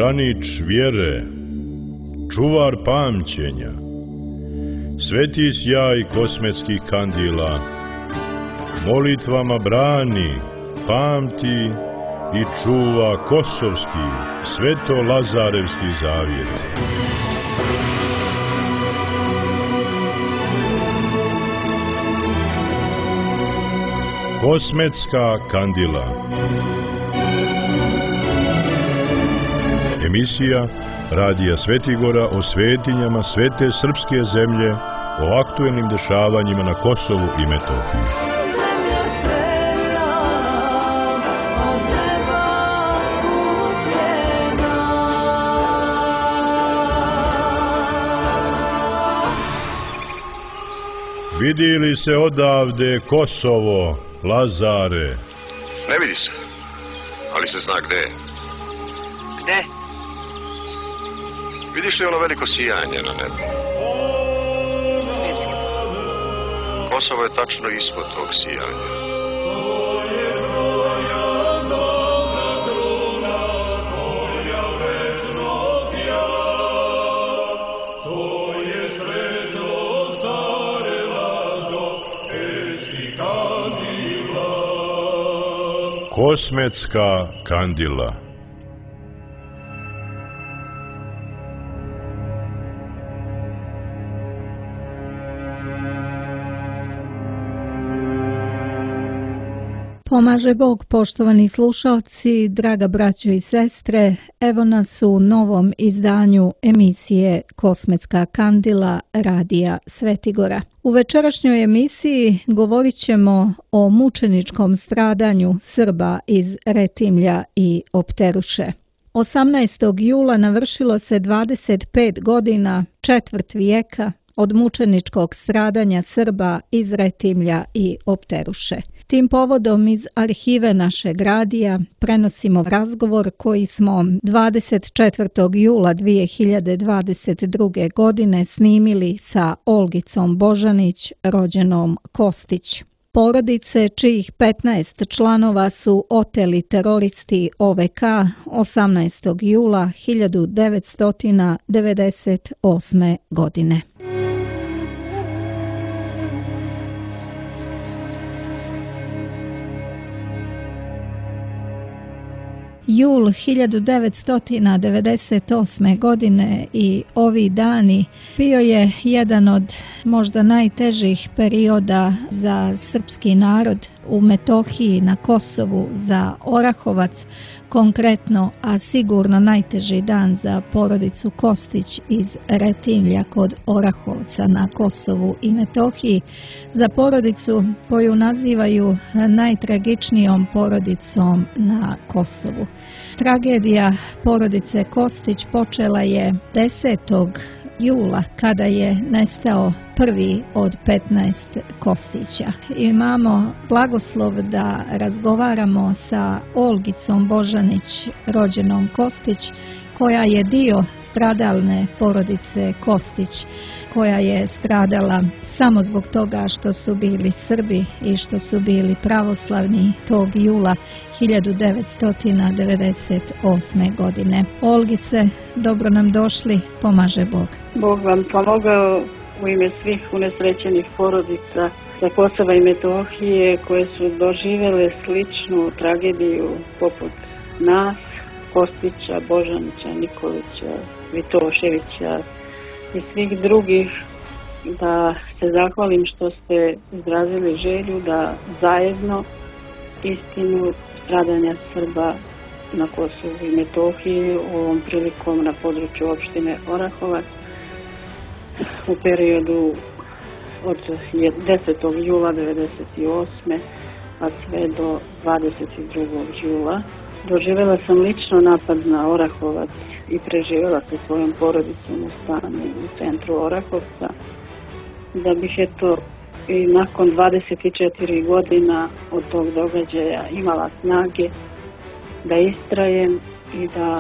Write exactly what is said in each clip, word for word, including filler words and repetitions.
branič vjere, čuvar pamćenja, sveti sjaj kosmetskih kandila, molitvama brani, pamti i čuva kosovski, sveto-lazarevski zavjet. Kosmetska kandila. Emisija Radija Svetigora o svetinjama svete srpske zemlje, o aktuelnim dešavanjima na Kosovu i Metohiji. Vidi li se odavde Kosovo, Lazare? Ne vidi se, ali se zna gde je. Gde? Vidiš li ono veliko sijanje na nebu? Kosovo je tačno ispod tog sijanja. Kosmetska kandila. Pomaže Bog, poštovani slušalci, draga braćo i sestre, evo nas u novom izdanju emisije Kosmetska kandila Radija Svetigora. U večerašnjoj emisiji govorit ćemo o mučeničkom stradanju Srba iz Retimlja i Opteruše. osamnaestog jula navršilo se dvadeset pet godina, četvrt vijeka, od mučeničkog stradanja Srba iz Retimlja i Opteruše. Tim povodom iz arhive našeg radija prenosimo razgovor koji smo dvadeset četvrtog jula dvije hiljade dvadeset druge. godine snimili sa Olgicom Božanić, rođenom Kostić. Porodice čijih petnaest članova su oteli teroristi O V K osamnaestog jula hiljadu devetsto devedeset osme. godine. Jul hiljadu devetsto devedeset osme. godine i ovi dani bio je jedan od možda najtežih perioda za srpski narod u Metohiji, na Kosovu, za Orahovac konkretno, a sigurno najteži dan za porodicu Kostić iz Retimlja kod Orahovca na Kosovu i Metohiji, za porodicu koju nazivaju najtragičnijom porodicom na Kosovu. Tragedija porodice Kostić počela je desetog jula kada je nestao prvi od petnaest Kostića. Imamo blagoslov da razgovaramo sa Olgicom Božanić, rođenom Kostić, koja je dio stradalne porodice Kostić, koja je stradala samo zbog toga što su bili Srbi i što su bili pravoslavni tog jula hiljadu devetsto devedeset osme. godine. Olgice, dobro nam došli, pomaže Bog. Bog vam pomogao u ime svih unesrećenih porodica sa Kosova i Metohije koje su doživjele sličnu tragediju poput nas, Kostića, Božanića, Nikolića, Vitoševića i svih drugih, da se zahvalim što ste izrazili želju da zajedno istinu stradanja Srba na Kosovu i Metohiji, ovom prilikom na području opštine Orahovac, u periodu od desetog jula devedeset osme. pa sve do dvadeset drugog jula. Doživjela sam lično napad na Orahovac i preživjela sa svojom porodicom u stanu u centru Orahovca, da bih eto i nakon dvadeset četiri godina od tog događaja imala snage da istrajem i da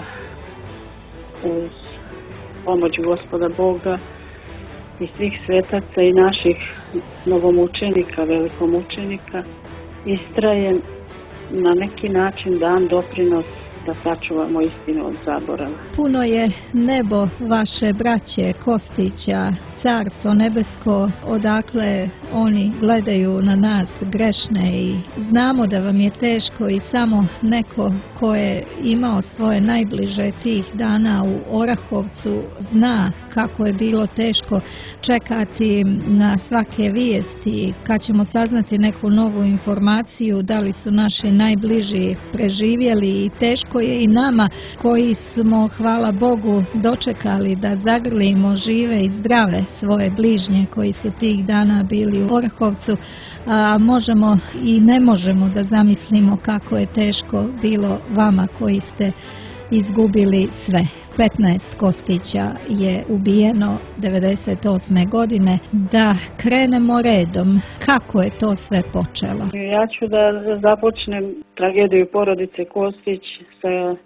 uz pomoć Gospoda Boga i svih svetaca i naših novomučenika, velikomučenika, istrajem, na neki način dam doprinos da sačuvamo istinu od zaborava. Puno je nebo vaše braće Kostića, Carstvo nebesko, odakle oni gledaju na nas grešne i znamo da vam je teško i samo neko ko je imao svoje najbliže tih dana u Orahovcu zna kako je bilo teško čekati na svake vijesti, kad ćemo saznati neku novu informaciju, da li su naši najbliži preživjeli i teško je i nama koji smo, hvala Bogu, dočekali da zagrlimo žive i zdrave svoje bližnje koji su tih dana bili u Orahovcu, a možemo i ne možemo da zamislimo kako je teško bilo vama koji ste izgubili sve. petnaest Kostića je ubijeno devedeset osme godine. Da krenemo redom, kako je to sve počelo? Ja ću da započnem tragediju porodice Kostić sa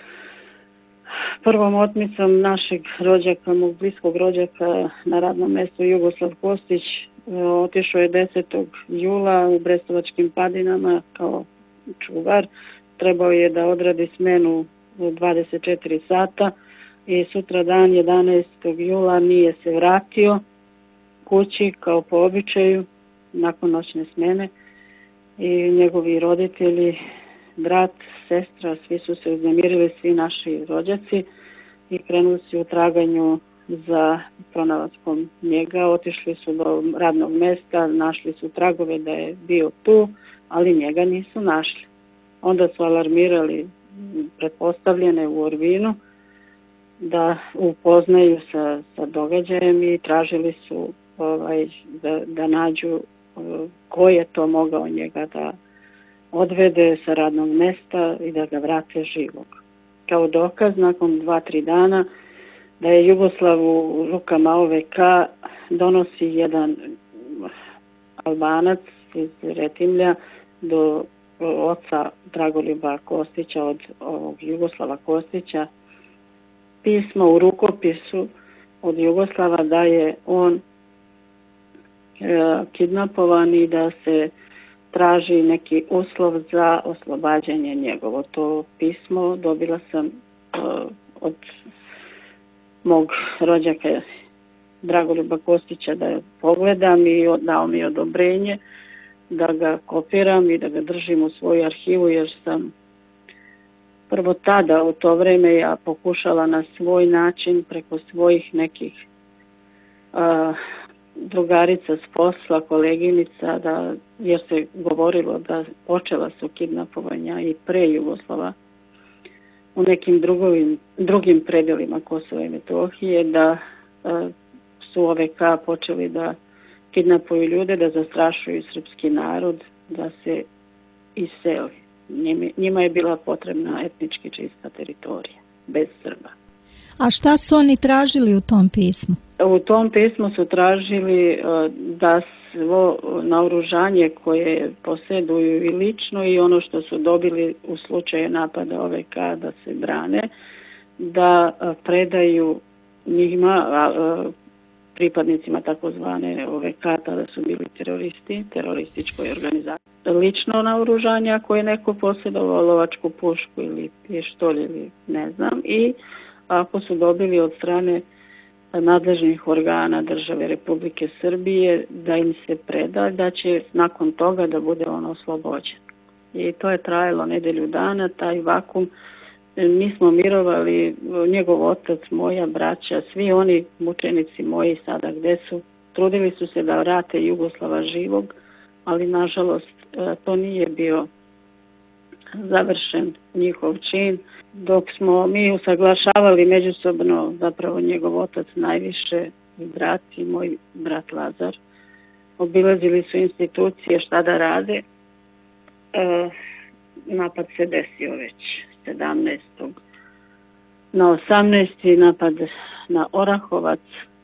prvom otmicom našeg rođaka, mog bliskog rođaka na radnom mjestu Jugoslav Kostić. Otišao je desetog jula u Brestovačkim padinama kao čuvar. Trebao je da odradi smenu dvadeset četiri sata i sutra dan jedanaestog jula nije se vratio kući kao po običaju nakon noćne smene i njegovi roditelji, brat, sestra, svi su se uznemirili, svi naši rođaci i krenuli su u traganju za pronalaskom njega. Otišli su do radnog mjesta, našli su tragove da je bio tu, ali njega nisu našli. Onda su alarmirali pretpostavljene u Orvinu da upoznaju sa, sa događajem i tražili su ovaj, da, da nađu ko je to mogao njega da odvede sa radnog mjesta i da ga vrate živog. Kao dokaz, nakon dva, tri dana, da je Jugoslav u rukama O V K donosi jedan Albanac iz Retimlja do oca Dragoljuba Kostića, od ovog Jugoslava Kostića, pismo u rukopisu od Jugoslava da je on e, kidnapovan i da se traži neki uslov za oslobađanje njegovo. To pismo dobila sam e, od mog rođaka Dragoljuba Kostića da pogledam i dao mi odobrenje da ga kopiram i da ga držim u svoju arhivu, jer sam prvo tada u to vrijeme ja pokušala na svoj način preko svojih nekih a, drugarica s posla, koleginica, da, jer se govorilo da počela su kidnapovanja i pre Jugoslava u nekim drugovim, drugim predelima Kosova i Metohije, da a, su O V K počeli da kidnapuju ljude, da zastrašuju srpski narod, da se iseli. Njima je bila potrebna etnički čista teritorija, bez Srba. A šta su oni tražili u tom pismu? U tom pismu su tražili da svo naoružanje koje posjeduju i lično i ono što su dobili u slučaju napada O V K da se brane, da predaju njima, pripadnicima takozvane O V K, tada su bili teroristi, terorističkoj organizaciji. Lično naoružanje ako je neko posjedovao lovačku pušku ili pištolj ili ne znam, i ako su dobili od strane nadležnih organa države Republike Srbije da im se preda, da će nakon toga da bude on oslobođen. I to je trajalo nedelju dana, taj vakum. Mi smo mirovali, njegov otac, moja braća, svi oni mučenici moji sada gde su, trudili su se da vrate Jugoslava živog, ali nažalost to nije bio završen njihov čin. Dok smo mi usaglašavali međusobno, zapravo njegov otac najviše, brat i moj brat Lazar, obilazili su institucije šta da rade, e, napad se desio već sedamnaestog na osamnaesti napad na Orahovac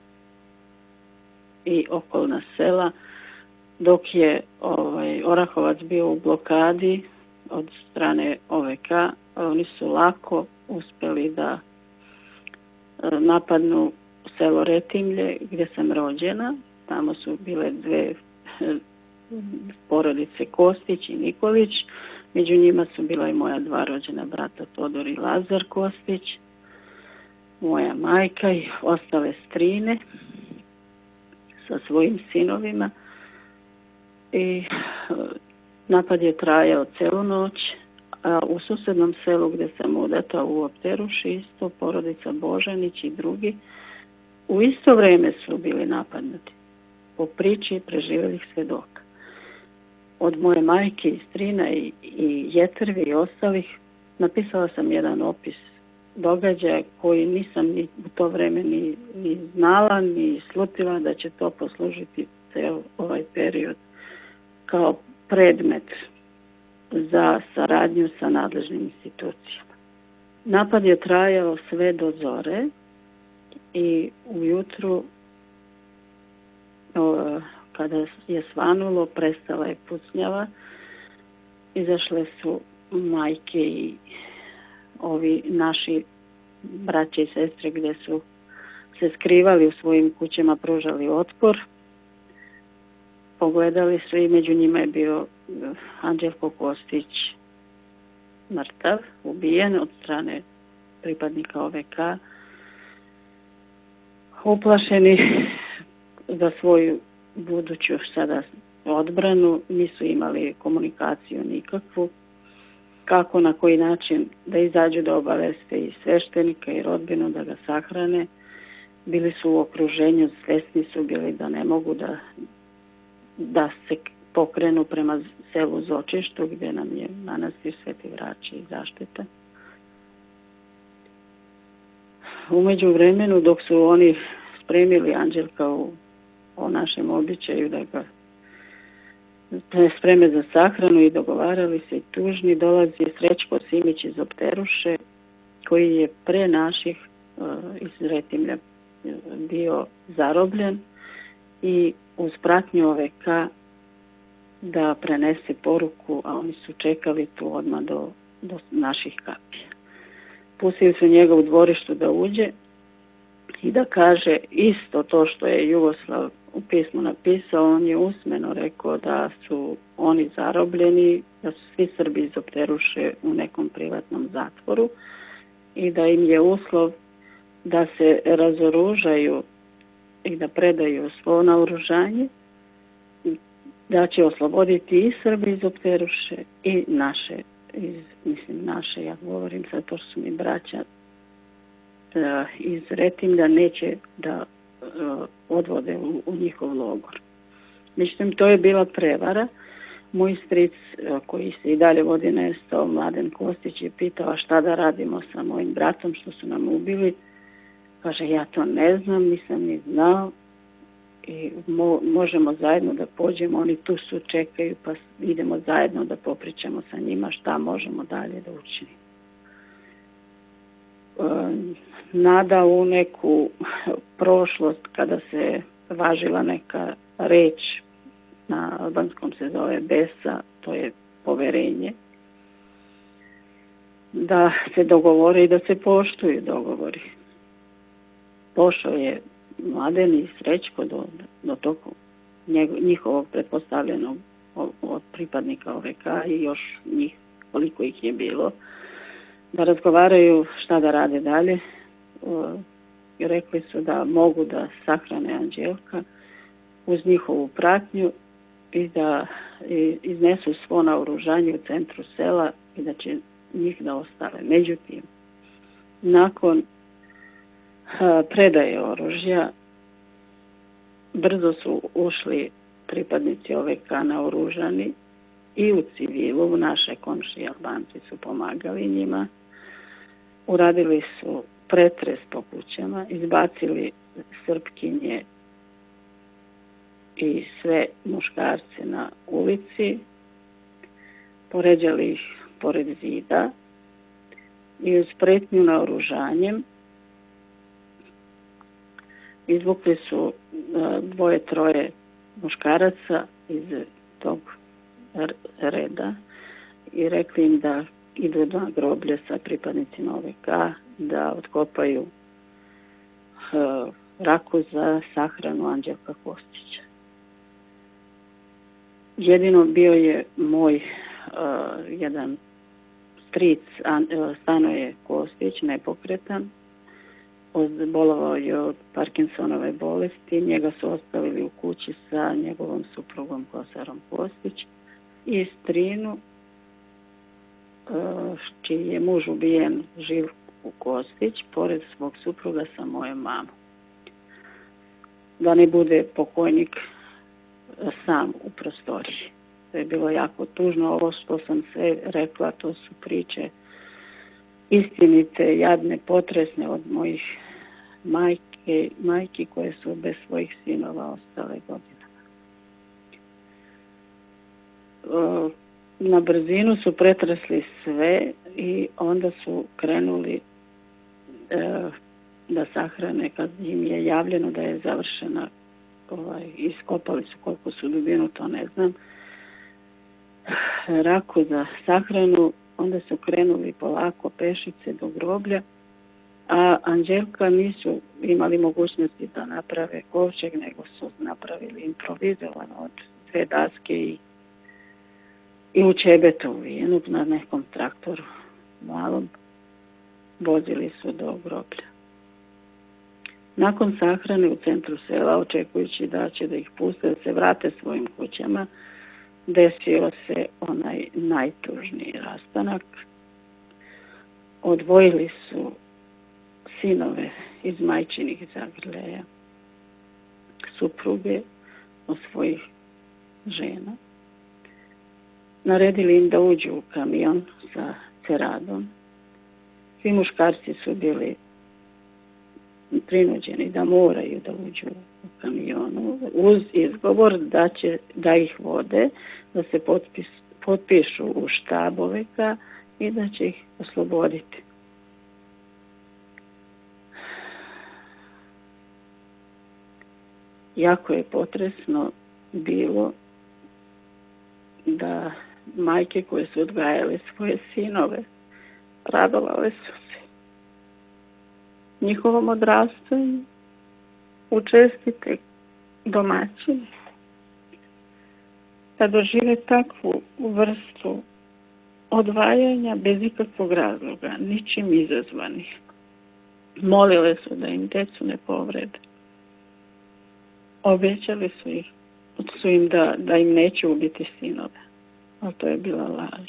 i okolna sela, dok je ovaj, Orahovac bio u blokadi od strane O V K, oni su lako uspjeli da napadnu selo Retimlje gdje sam rođena. Tamo su bile dve porodice Kostić i Nikolić Među njima su bila i moja dva rođena brata Todor i Lazar Kostić, moja majka i ostale strine sa svojim sinovima. I napad je trajao celu noć, a u susednom selu gdje sam udata u Opteruši, isto porodica Božanić i drugi, u isto vrijeme su bili napadnuti. Po priči preživjelih svedoka. Od moje majke i strina i, i Jetrvi i ostalih napisala sam jedan opis događaja koji nisam ni u to vrijeme ni, ni znala, ni slutila da će to poslužiti ceo ovaj period kao predmet za saradnju sa nadležnim institucijama. Napad je trajao sve do zore i ujutru o, kada je svanulo, prestala je pucnjava, izašle su majke i ovi naši braće i sestre gdje su se skrivali u svojim kućama, pružali otpor. Pogledali su i među njima je bio Anđelko Kostić mrtav, ubijen od strane pripadnika O V K. Uplašeni za svoju buduću sada odbranu, nisu imali komunikaciju nikakvu, kako, na koji način da izađu da obaveste i sveštenika i rodbinu da ga sahrane. Bili su u okruženju, svesni su bili da ne mogu da, da se pokrenu prema selu Zočištu gdje nam je manastir Sveti Vraće i zaštita. Umeđu vremenu, dok su oni spremili Anđelka u, o našem običaju da ga spreme za sahranu i dogovarali se i tužni, dolazi Srećko Simić iz Opteruše, koji je pre naših uh, iz Retimlja bio zarobljen i uz pratnju O V K da prenese poruku, a oni su čekali tu odmah do, do naših kapija. Pustili su njega u dvorištu da uđe i da kaže isto to što je Jugoslav u pismu napisao. On je usmeno rekao da su oni zarobljeni, da su svi Srbi iz Opteruše u nekom privatnom zatvoru i da im je uslov da se razoružaju i da predaju svo naoružanje, da će osloboditi i Srbi iz Opteruše i naše, iz, mislim naše, ja govorim sad, to su mi braća iz Retimlja, neće da odvode u, u njihov logor. Međutim, to je bila prevara. Moj stric, koji se i dalje vodi nestao, Mladen Kostić, je pitao šta da radimo sa mojim bratom što su nam ubili. Kaže, ja to ne znam, nisam ni znao i mo, možemo zajedno da pođemo, oni tu su, čekaju, pa idemo zajedno da popričamo sa njima šta možemo dalje da učinimo. E, nada u neku prošlost kada se važila neka reč, na albanskom se zove besa, to je poverenje, da se dogovore i da se poštuju dogovori. Pošao je Mladen i Srećko do, do tog njihovog pretpostavljenog od pripadnika O V K i još njih, koliko ih je bilo, da razgovaraju šta da rade dalje. I rekli su da mogu da sahrane Anđelka uz njihovu pratnju i da iznesu svo naoružanje u centru sela i da će njih da ostave. Međutim, nakon predaje oružja brzo su ušli pripadnici O V K naoružani i u civilu, naše komšije Albanci su pomagali njima, uradili su pretres po kućama, izbacili Srpkinje i sve muškarce na ulici, poređali ih pored zida i uz pretnju naoružanjem izvukli su dvoje, troje muškaraca iz tog reda i rekli im da idu na groblje sa pripadnicima O V K, da otkopaju uh, raku za sahranu Anđelka Kostića. Jedino bio je moj jedan stric Stanoje Kostić, nepokretan, bolovao je od Parkinsonove bolesti, njega su ostavili u kući sa njegovom suprugom Kosarom Kostić i strinu, čiji je muž ubijen, Živku Kostić, pored svog supruga sa mojom mamom. Da ne bude pokojnik sam u prostoriji. To je bilo jako tužno. Ovo što sam sve rekla, to su priče istinite, jadne, potresne od mojih majke, majki koje su bez svojih sinova ostale godinama. Na brzinu su pretresli sve i onda su krenuli da sahrane kad im je javljeno da je završena, ovaj, iskopali su koliko su dubinu, to ne znam, raku za sahranu. Onda su krenuli polako pešice do groblja, a Anđelka nisu imali mogućnosti da naprave kovčeg, nego su napravili improvizovano od dve daske i, i u čebetu uvijenu na nekom traktoru malom. Vozili su do groblja. Nakon sahrane u centru sela, očekujući da će da ih puste da se vrate svojim kućama, desio se onaj najtužniji rastanak. Odvojili su sinove iz majčinih zagrljaja, supruge od svojih žena. Naredili im da uđu u kamion sa ceradom. Svi muškarci su bili prinuđeni da moraju da uđu u kamionu uz izgovor da će da ih vode, da se potpis, potpišu u štaboveka i da će ih osloboditi. Jako je potresno bilo da majke koje su odgajale svoje sinove radovale su se njihovom odrastanju u čestite domaćine. Da dožive takvu vrstu odvajanja bez ikakvog razloga, ničim izazvanih. Molile su da im decu ne povrede. Obećali su, ih, su im da, da im neće ubiti sinove, ali to je bila laž.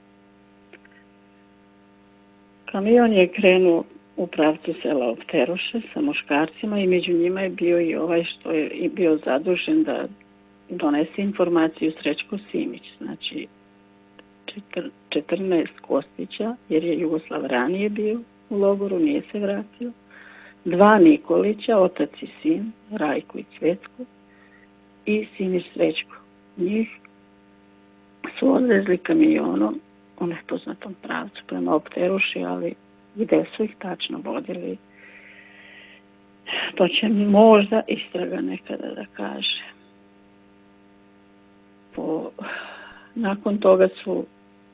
Kamion je krenuo u pravcu sela Opteroše sa muškarcima i među njima je bio i ovaj što je bio zadužen da donese informaciju, Srećko Simić, znači četrnaest Kostića, jer je Jugoslav ranije bio u logoru, nije se vratio, dva Nikolića, otac i sin, Rajko i Cvetko, i sin i Srećko. Njih su odvezli kamionom u nepoznatom pravcu prema Opteruši, ali gde su ih tačno vodili, to će možda istraga nekada da kaže. Po, nakon toga su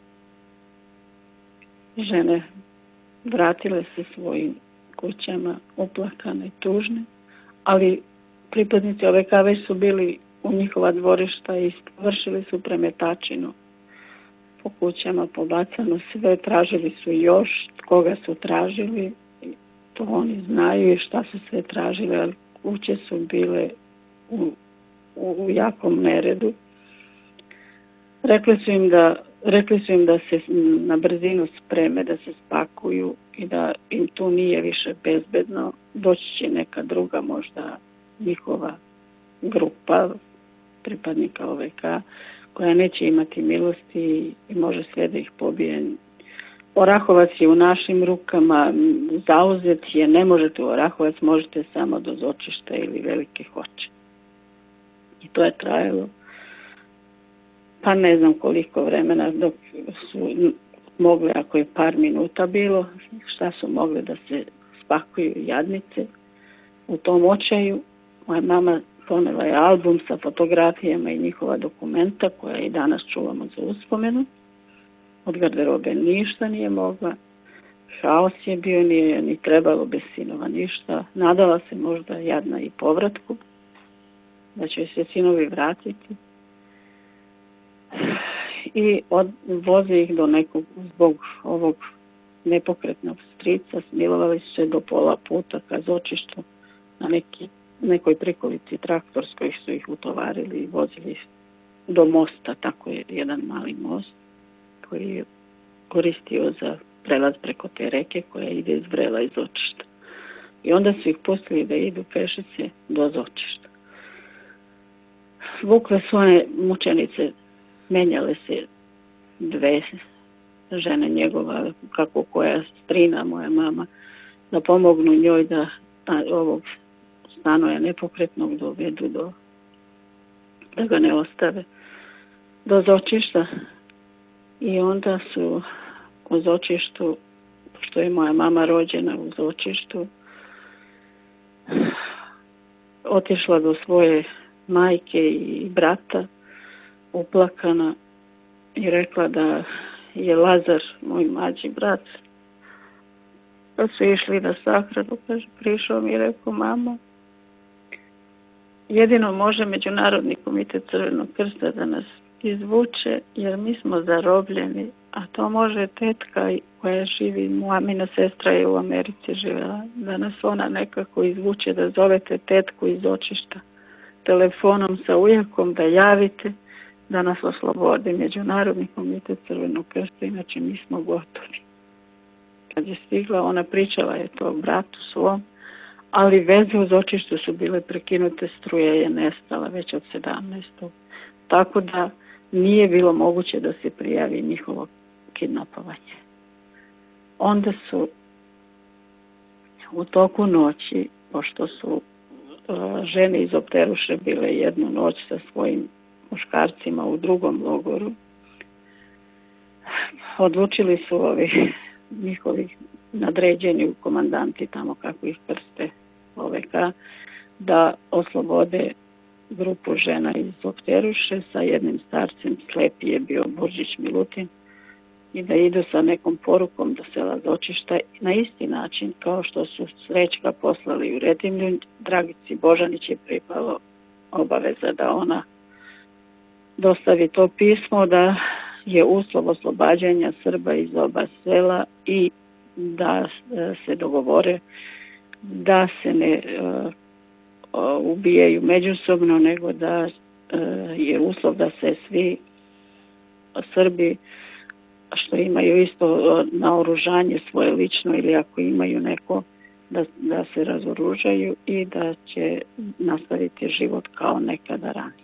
žene vratile se svojim kućama uplakane, tužne, ali pripadnici ove kave su bili u njihova dvorišta i vršili su premetačinu po kućama, pobacano sve, tražili su još, koga su tražili, to oni znaju i šta su sve tražili, ali kuće su bile u, u, u jakom neredu. Rekli su im da rekli su im da se na brzinu spreme, da se spakuju i da im tu nije više bezbedno. Doći će neka druga, možda njihova grupa pripadnika O V K, koja neće imati milosti i može sve da ih pobije. Orahovac je u našim rukama, zauzet je, ne možete u Orahovac, možete samo do Zočišta ili Velike Hoče. I to je trajalo pa ne znam koliko vremena, dok su mogli, ako je par minuta bilo, šta su mogli da se spakuju jadnice. U tom očaju moja mama ponela je album sa fotografijama i njihova dokumenta koja i danas čuvamo za uspomenu. Od garderobe ništa nije mogla. Haos je bio, nije ni trebalo bez sinova ništa. Nadala se možda jadna i povratku, da će se sinovi vratiti. i voze ih do nekog, zbog ovog nepokretnog strica, smilovali su se do pola puta ka Zočištu, na neki, nekoj prikolici traktorskoj su ih utovarili i vozili do mosta, tako je jedan mali most koji je koristio za prelaz preko te reke koja ide iz Vrela i Zočišta. I onda su ih pustili da idu pešice do Zočišta. Vukle su one mučenice, menjale se dve žene njegova, kako koja strina, moja mama, da pomognu njoj da ovog stanoja nepokretnog dovedu do, da ga ne ostave, do Zočišta. I onda su u Zočištu, pošto je moja mama rođena u Zočištu, otišla do svoje majke i brata uplakana i rekla da je Lazar, moj mlađi brat, kad su išli na sahranu, kaže, prišao mi i rekao, mamo, jedino može Međunarodni komitet Crvenog krsta da nas izvuče, jer mi smo zarobljeni, a to može tetka koja živi, mamina sestra je u Americi živjela, da nas ona nekako izvuče, da zovete tetku iz Zočišta telefonom sa ujakom, da javite, da nas oslobodi Međunarodni komitet Crvenog krsta, inače mi smo gotovi. Kad je stigla, ona pričala je to bratu svom, ali veze u Zočištu su bile prekinute, struje je nestala već od sedamnaestog Tako da nije bilo moguće da se prijavi njihovo kidnapovanje. Onda su u toku noći, pošto su uh, žene iz Opteruše bile jednu noć sa svojim muškarcima u drugom logoru, odlučili su ovi njihovi nadređeni komandanti, tamo kako ih krste O V K, da oslobode grupu žena iz Opteruše sa jednim starcem, slepi je bio Burđić Milutin, i da idu sa nekom porukom do sela Zočišta na isti način kao što su Srećka poslali u Redimlju. Dragici Božanić je pripalo obaveza da ona dostavi to pismo, da je uslov oslobađanja Srba iz oba sela i da se dogovore da se ne uh, ubijaju međusobno, nego da uh, je uslov da se svi Srbi, što imaju isto naoružanje svoje lično ili ako imaju neko, da, da se razoružaju i da će nastaviti život kao nekada ranije.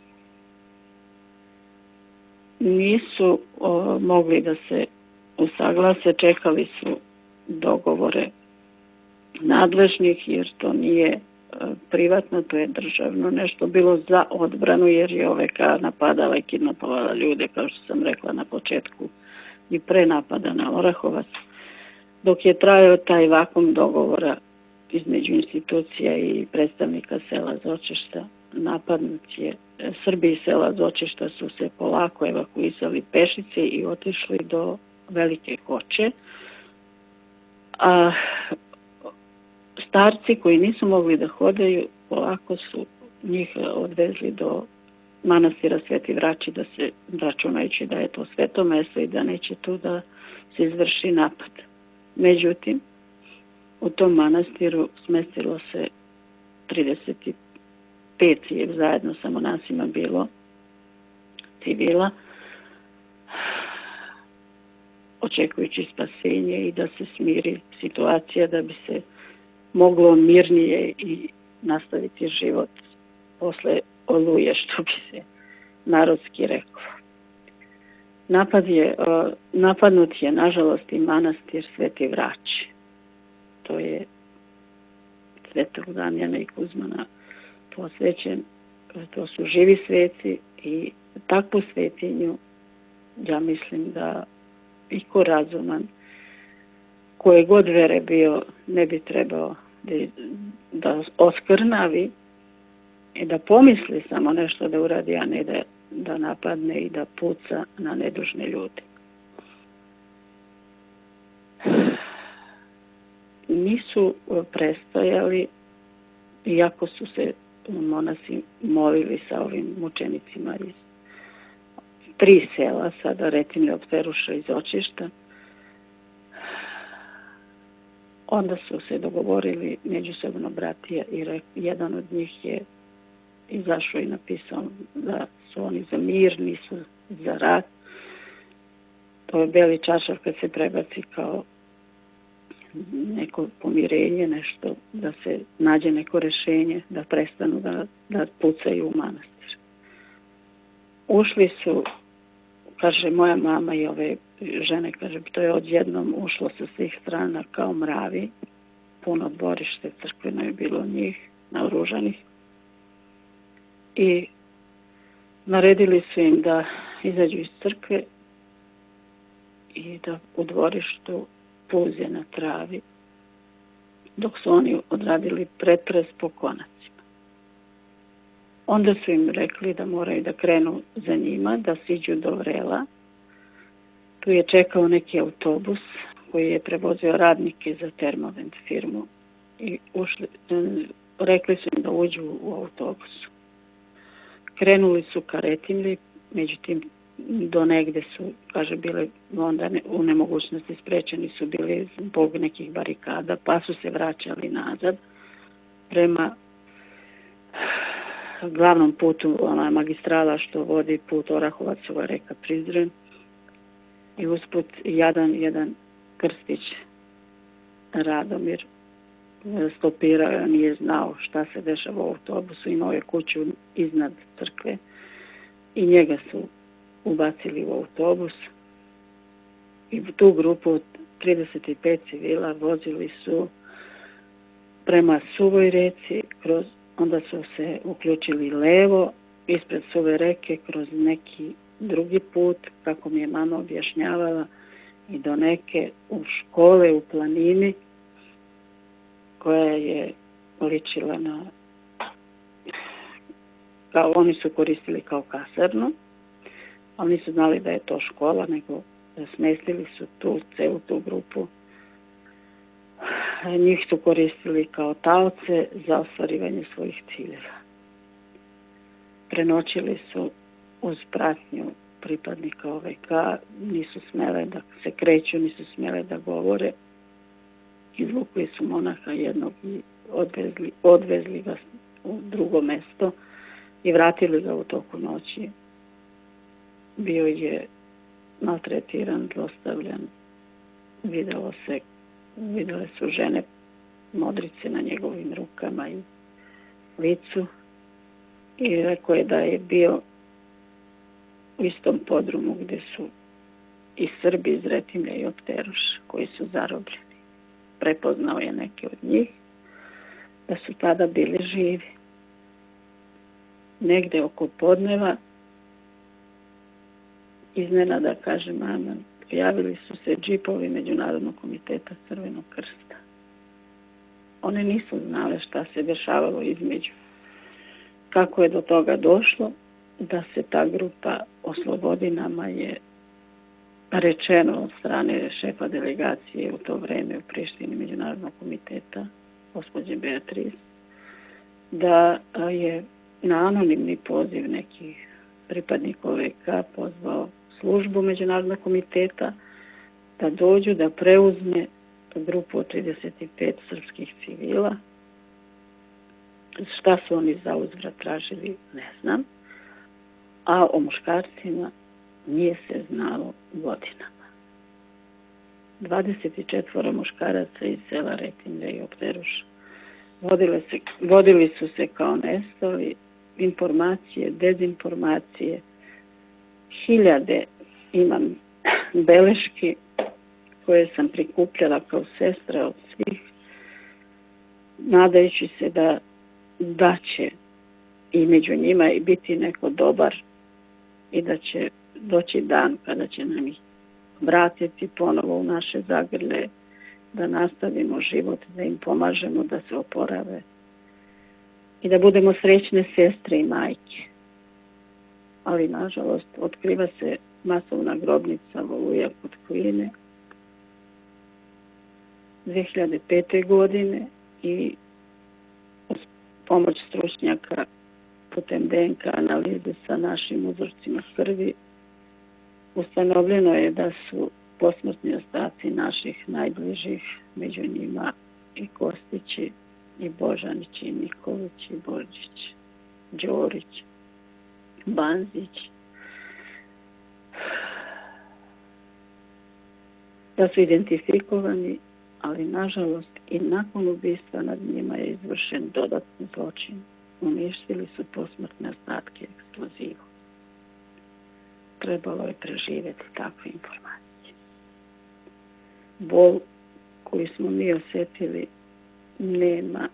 Nisu o, mogli da se usaglase, čekali su dogovore nadležnih, jer to nije e, privatno, to je državno nešto, bilo za odbranu, jer je O V K napadala i kidnapovala ljude, kao što sam rekla na početku, i pre napada na Orahovac. Dok je trajao taj vakuum dogovora između institucija i predstavnika sela Zočišta, napadnut je, Srbi iz sela Zočišta su se polako evakuisali pešice i otišli do Velike Koče, a starci koji nisu mogli da hodaju, polako su njih odvezli do manastira Sveti Vrači, da se, računajući da je to sveto mesto i da neće tu da se izvrši napad. Međutim, u tom manastiru smestilo se trideset pet je zajedno sa monasima bilo civila, očekujući spasenje i da se smiri situacija, da bi se moglo mirnije i nastaviti život posle oluje, što bi se narodski rekao. Napad je, napadnut je, nažalost, i manastir Sveti Vrači. To je Svetog Damjana i Kuzmana posvećen, to su živi sveci i takvu svetinju, ja mislim da i ko razuman, koje god vere bio, ne bi trebao da, da oskrnavi i da pomisli samo nešto da uradi, a ne da, da napadne i da puca na nedužne ljude. Nisu prestajali, iako su se monasi molili sa ovim mučenicima iz tri sela, sada Retinje, Opteruša i Zočišta. Onda su se dogovorili međusobno bratija i re, jedan od njih je izašao i napisao da su oni za mir, nisu za rat. To je beli čaršav kad se prebaci kao neko pomirenje, nešto, da se nađe neko rješenje, da prestanu da, da pucaju u manastir. Ušli su, kaže moja mama i ove žene, kaže, to je odjednom ušlo sa svih strana kao mravi, puno dvorište crkveno je bilo njih, naoružanih. I naredili su im da izađu iz crkve i da u dvorištu puze na travi, dok su oni odradili pretres po konacima. Onda su im rekli da moraju da krenu za njima, da siđu do Vrela. Tu je čekao neki autobus koji je prevozio radnike za Termovent firmu i ušli, rekli su im da uđu u autobusu. Krenuli su ka Retimlji, međutim do negde su, kaže, bile onda ne, u nemogućnosti, sprečeni su bili zbog nekih barikada, pa su se vraćali nazad prema glavnom putu, ona magistrala što vodi put Orahovacova reka Prizren, i usput jedan, jedan krstić Radomir stopirao je, nije znao šta se dešava u autobusu, imao je kuću iznad crkve i njega su ubacili u autobus i u tu grupu trideset pet civila vozili su prema Suvoj reci, kroz, onda su se uključili levo ispred Suve reke kroz neki drugi put, kako mi je mama objašnjavala, i do neke u škole u planini koja je ličila na, kao oni su koristili kao kasarnu, ali nisu znali da je to škola, nego smestili su tu celu tu grupu. Njih su koristili kao taoce za ostvarivanje svojih ciljeva. Prenoćili su uz pratnju pripadnika O V K, nisu smjele da se kreću, nisu smjele da govore. Izvukli su monaha jednog i odvezli, odvezli ga u drugo mesto i vratili ga u toku noći. Bio je maltretiran, zlostavljan. Videlo se, videle su žene modrice na njegovim rukama i licu i rekao je da je bio u istom podrumu gdje su i Srbi iz Retimlja i Opteruša koji su zarobljeni. Prepoznao je neke od njih da su tada bili živi. Negde oko podneva iznenada, kaže mama, pojavili su se džipovi Međunarodnog komiteta Crvenog krsta. One nisu znale šta se dešavalo između. Kako je do toga došlo da se ta grupa oslobodi, nama je rečeno od strane šefa delegacije u to vreme u Prištini Međunarodnog komiteta, gospođe Beatriz, da je na anonimni poziv nekih pripadnika O V K pozvao službu Međunarodnog komiteta da dođu da preuzme grupu od trideset pet srpskih civila. Šta su oni za uzvrat tražili, ne znam. A o muškarcima nije se znalo godinama. dvadeset četiri muškaraca iz sela Retinje i Opteruša vodile se, vodili su se kao nestali, informacije, dezinformacije, hiljade imam beleški koje sam prikupljala kao sestra od svih, nadajući se da, da će i među njima i biti neko dobar i da će doći dan kada će nam ih vratiti ponovo u naše zagrlje, da nastavimo život, da im pomažemo da se oporave i da budemo srećne sestre i majke. Ali, nažalost, otkriva se masovna grobnica Voluja kod Kline dve hiljade pete. godine i uz pomoć stručnjaka putem D N K analize sa našim uzorcima krvi ustanovljeno je da su posmrtni ostaci naših najbližih, među njima i Kostići, i Božanić, i Nikolić, i Božić, Đorić, Banzić, da su identifikovani, ali nažalost i nakon ubistva nad njima je izvršen dodatni zločin. Uništili su posmrtne ostatke eksplozivom. Trebalo je preživjeti takve informacije. Bol koju smo mi osjetili nema,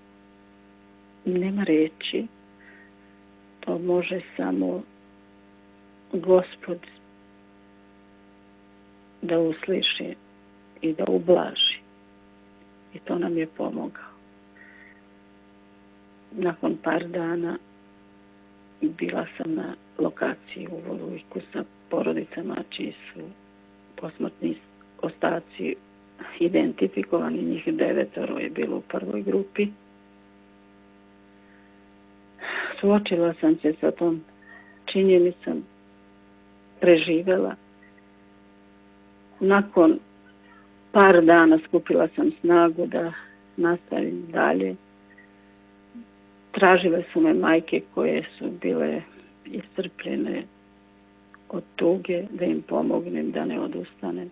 nema reči. To može samo Gospod da usliši i da ublaži. I to nam je pomogao. Nakon par dana bila sam na lokaciji u Volujku sa porodicama čiji su posmrtni ostaci identifikovani, njih devetoro je bilo u prvoj grupi. Suočila sam se sa tom činjenicom, preživela. Nakon par dana skupila sam snagu da nastavim dalje. Tražile su me majke koje su bile iscrpljene od tuge, da im pomognem, da ne odustanem.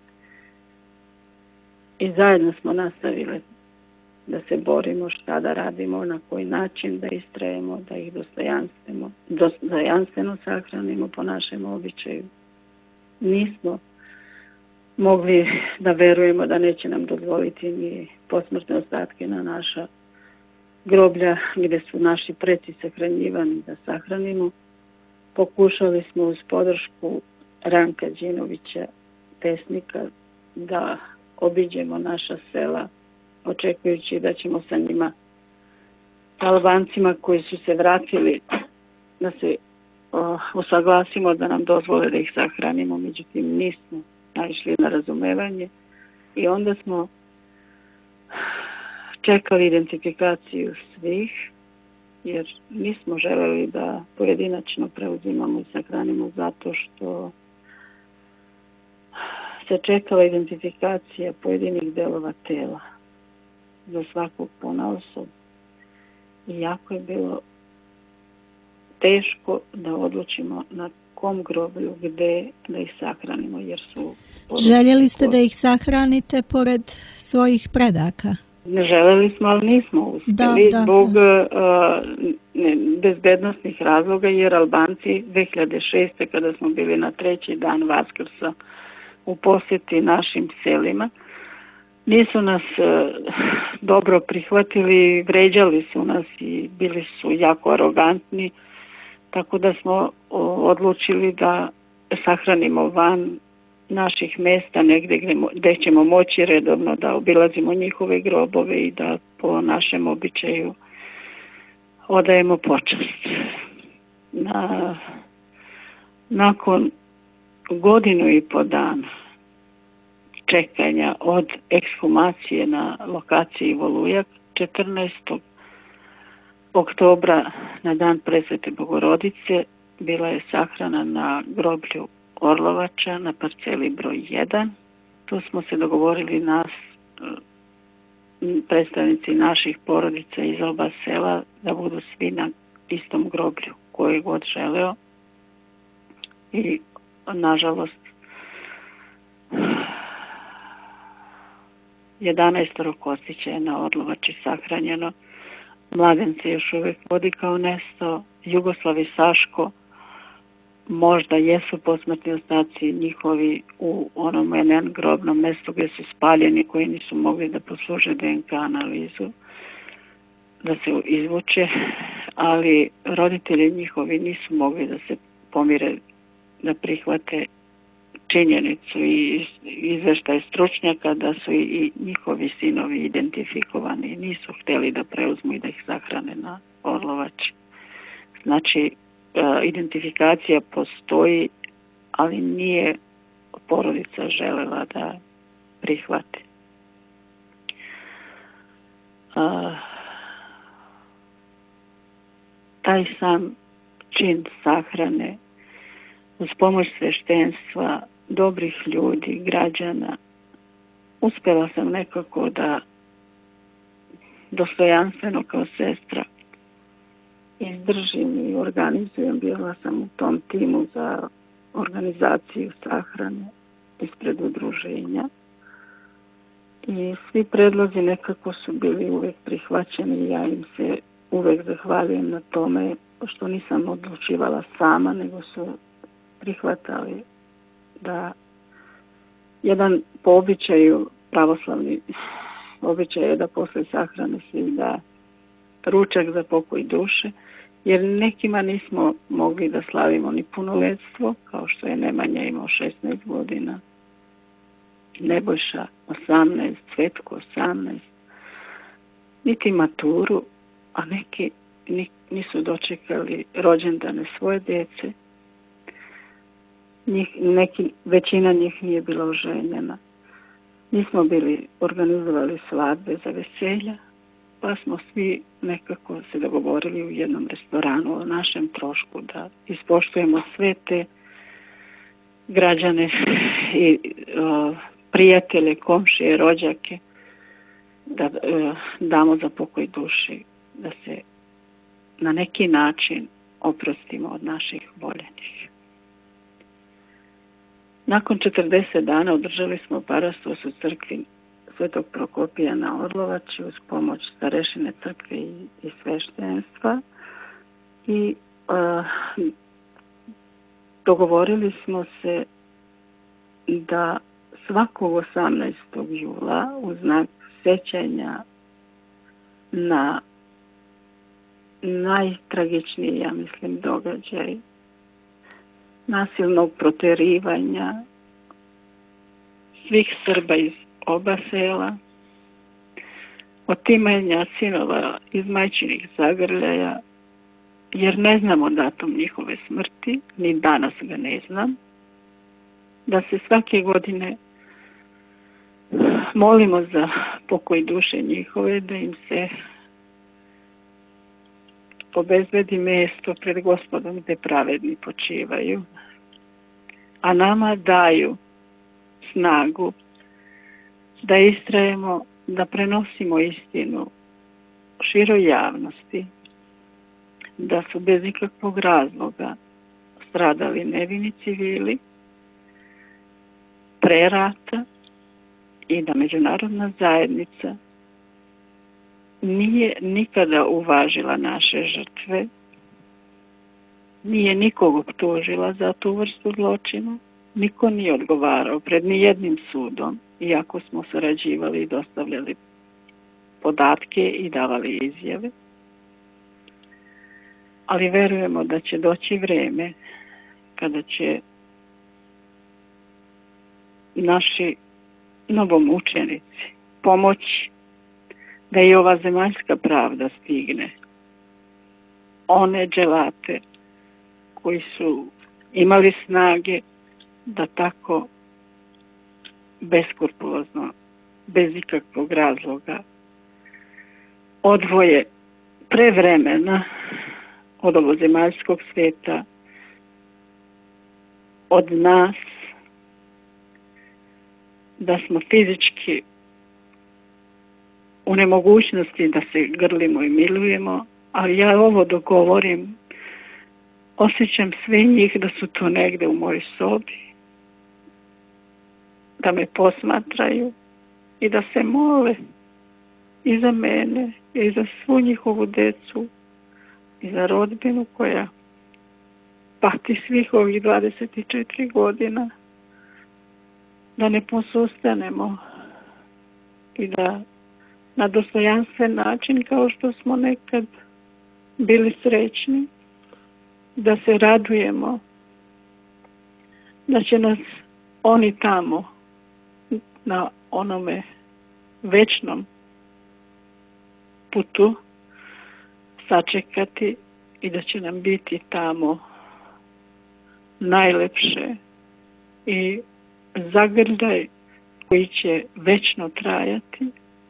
I zajedno smo nastavile da se borimo, šta da radimo, na koji način da istrajemo, da ih dostojanstveno, dostojanstveno sahranimo po našem običaju. Nismo mogli da verujemo da neće nam dozvoliti ni posmrtne ostatke na naša groblja gdje su naši preci sahranjivani da sahranimo. Pokušali smo uz podršku Ranka Đinovića, pesnika, da obiđemo naša sela, očekujući da ćemo sa njima, Albancima koji su se vratili, da se o, usaglasimo da nam dozvole da ih sahranimo. Međutim, nismo naišli na razumevanje i onda smo čekali identifikaciju svih, jer nismo želeli da pojedinačno preuzimamo i sahranimo, zato što se čekala identifikacija pojedinih delova tela za svakog ponaosob. I jako je bilo teško da odlučimo na kom groblju gde da ih sahranimo, jer su... Željeli ste da ih sahranite pored svojih predaka? Ne želeli smo, ali nismo uspjeli da, da, zbog da. Uh, ne, bezbednostnih razloga, jer Albanci dve hiljade šeste. kada smo bili na treći dan Vaskrsa u posjeti našim selima, nisu nas uh, dobro prihvatili, vređali su nas i bili su jako arogantni, tako da smo uh, odlučili da sahranimo van naših mesta, negdje gdje, gdje ćemo moći redovno da obilazimo njihove grobove i da po našem običaju odajemo počast. Na, nakon godinu i po dana čekanja od ekshumacije na lokaciji Volujak, četrnaestog oktobra na dan Presvete Bogorodice bila je sahrana na groblju Orlovača na parceli broj jedan. Tu smo se dogovorili nas, predstavnici naših porodica iz oba sela, da budu svi na istom groblju koji god želeo. I nažalost jedanaestoro Kostića je na Orlovači sahranjeno. Mladen se još uvijek vodi kao nestao. Jugoslav i Saško možda jesu posmrtni ostaci njihovi u onom en grobnom mjestu gdje su spaljeni, koji nisu mogli da posluže de en ka analizu, da se izvuče, ali roditelji njihovi nisu mogli da se pomire, da prihvate činjenicu i izveštaj stručnjaka da su i njihovi sinovi identifikovani i nisu htjeli da preuzmu i da ih sahrane na Orlovači. Znači, identifikacija postoji, ali nije porodica želela da prihvati. Taj sam čin sahrane uz pomoć sveštenstva, dobrih ljudi, građana, uspjela sam nekako da dostojanstveno kao sestra izdržim i organizujem. Bila sam u tom timu za organizaciju sahrane ispred udruženja i svi predlozi nekako su bili uvijek prihvaćeni i ja im se uvijek zahvaljujem na tome što nisam odlučivala sama, nego su prihvatali da jedan po običaju pravoslavni običaj je da posle sahrane svi da ručak za pokoj duše, jer nekima nismo mogli da slavimo ni punoletstvo, kao što je Nemanja imao šesnaest godina, Nebojša osamnaest, Cvetko osamnaest, niti maturu, a neki nisu dočekali rođendane svoje djece. Njih, neki, većina njih nije bila oženjena. Nismo bili organizovali svadbe za veselja, pa smo svi nekako se dogovorili u jednom restoranu o našem trošku da ispoštujemo sve te građane i o, prijatelje, komšije, rođake, da o, damo za pokoj duši, da se na neki način oprostimo od naših voljenih. Nakon četrdeset dana održali smo parastos u crkvi Svetog Prokopija na Orlovači uz pomoć starešine crkve i, i sveštenstva i uh, dogovorili smo se da svakog osamnaestog jula u znak sećanja na najtragičniji, ja mislim, događaj nasilnog proterivanja svih Srba iz oba sela, otimanja sinova iz majčinih zagrljaja, jer ne znamo datum njihove smrti, ni danas ga ne znam, da se svake godine molimo za pokoj duše njihove, da im se obezbedi mjesto pred Gospodom gdje pravedni počivaju, a nama daju snagu da istrajemo, da prenosimo istinu široj javnosti, da su bez ikakvog razloga stradali nevini civili pre rata i da međunarodna zajednica nije nikada uvažila naše žrtve, nije nikog optužila za tu vrstu zločina, niko nije odgovarao pred nijednim sudom, iako smo surađivali i dostavljali podatke i davali izjave. Ali verujemo da će doći vrijeme kada će naši novomučenici pomoći da i ova zemaljska pravda stigne one dželate koji su imali snage da tako beskrupulozno, bez ikakvog razloga odvoje pre vremena od ovozemaljskog svijeta, od nas, da smo fizički u nemogućnosti da se grlimo i milujemo, ali ja ovo dok govorim, osjećam sve njih da su tu negde u mojoj sobi, da me posmatraju i da se mole i za mene i za svu njihovu decu i za rodbinu koja pati svih ovih dvadeset četiri godina, da ne posustanemo i da na dostojanstven način, kao što smo nekad bili srećni, da se radujemo, da će nas oni tamo na onome večnom putu sačekati i da će nam biti tamo najlepše i zagrljaj koji će večno trajati.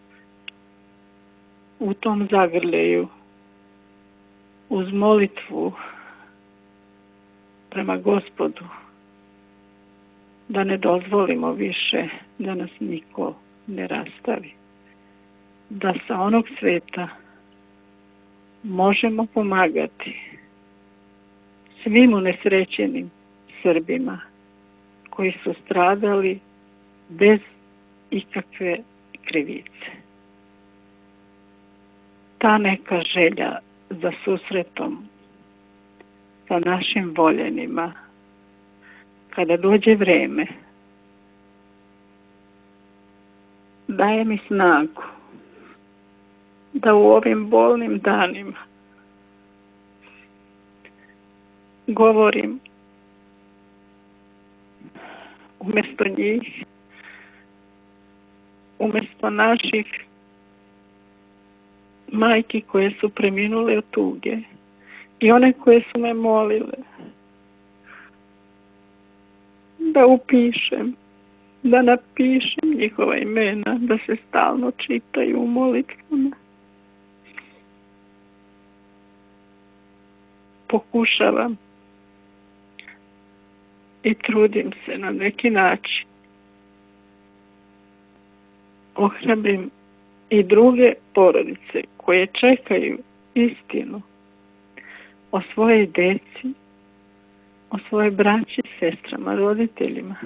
U tom zagrljaju uz molitvu prema Gospodu, da ne dozvolimo više da nas niko ne rastavi, da sa onog sveta možemo pomagati svim unesrećenim Srbima koji su stradali bez ikakve krivice. Ta neka želja za susretom sa našim voljenima, kada dođe vreme, daje mi snagu da u ovim bolnim danima govorim umjesto njih, umjesto naših majki koje su preminule od tuge i one koje su me molile da upišem, da napišem njihova imena, da se stalno čitaju u molitvama. Pokušavam i trudim se na neki način. Ohrabrim i druge porodice koje čekaju istinu o svojoj deci, o svojoj braći, sestrama, roditeljima.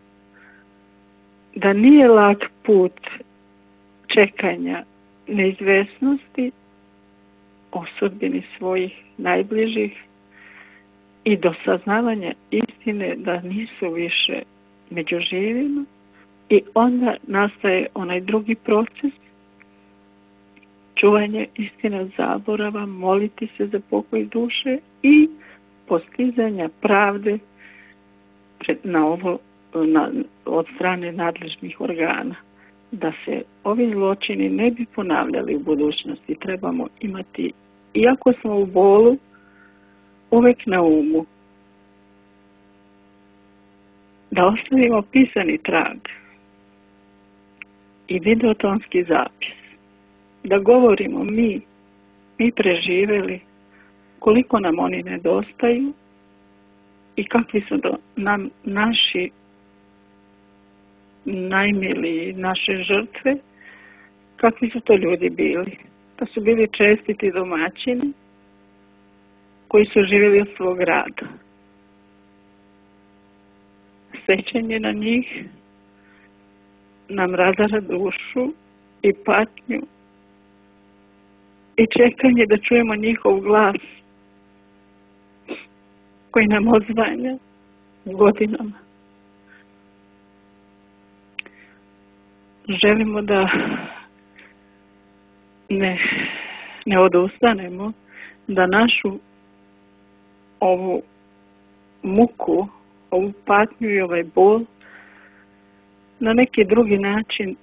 Da nije lak put čekanja neizvesnosti o sudbini svojih najbližih i do saznavanja istine da nisu više među živima, i onda nastaje onaj drugi proces, čuvanje istine od zaborava, moliti se za pokoj duše i postizanja pravde pred, na ovo, na, od strane nadležnih organa. Da se ovi zločini ne bi ponavljali u budućnosti, trebamo imati, iako smo u bolu, uvek na umu da ostavimo pisani trag i videotonski zapis, da govorimo mi, mi preživeli, koliko nam oni nedostaju i kakvi su do nam naši najmiliji, naše žrtve, kakvi su to ljudi bili. Da su bili čestiti domaćini koji su živjeli od svog rada. Sećanje na njih nam razara dušu i patnju i čekanje da čujemo njihov glas koji nam odzvanja godinama. Želimo da ne, ne odustanemo, da našu ovu muku, ovu patnju i ovaj bol na neki drugi način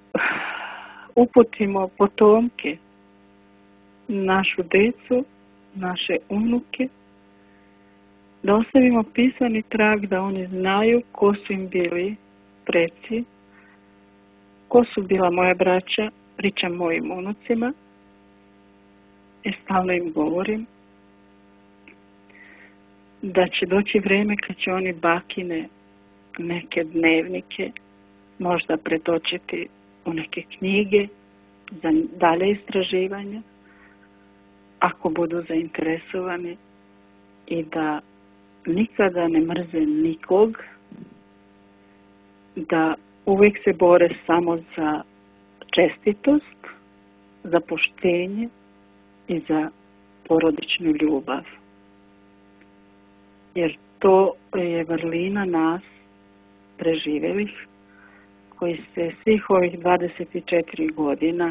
uputimo potomke, našu decu, naše unuke, da ostavimo pisani trag da oni znaju ko su im bili preci, ko su bila moja braća, pričam mojim unucima i stalno im govorim da će doći vrijeme kad će oni bakine neke dnevnike možda pretočiti u neke knjige za dalje istraživanja, ako budu zainteresovani, i da nikada ne mrze nikog, da uvijek se bore samo za čestitost, za poštenje i za porodičnu ljubav. Jer to je vrlina nas preživjelih koji se svih ovih dvadeset četiri godina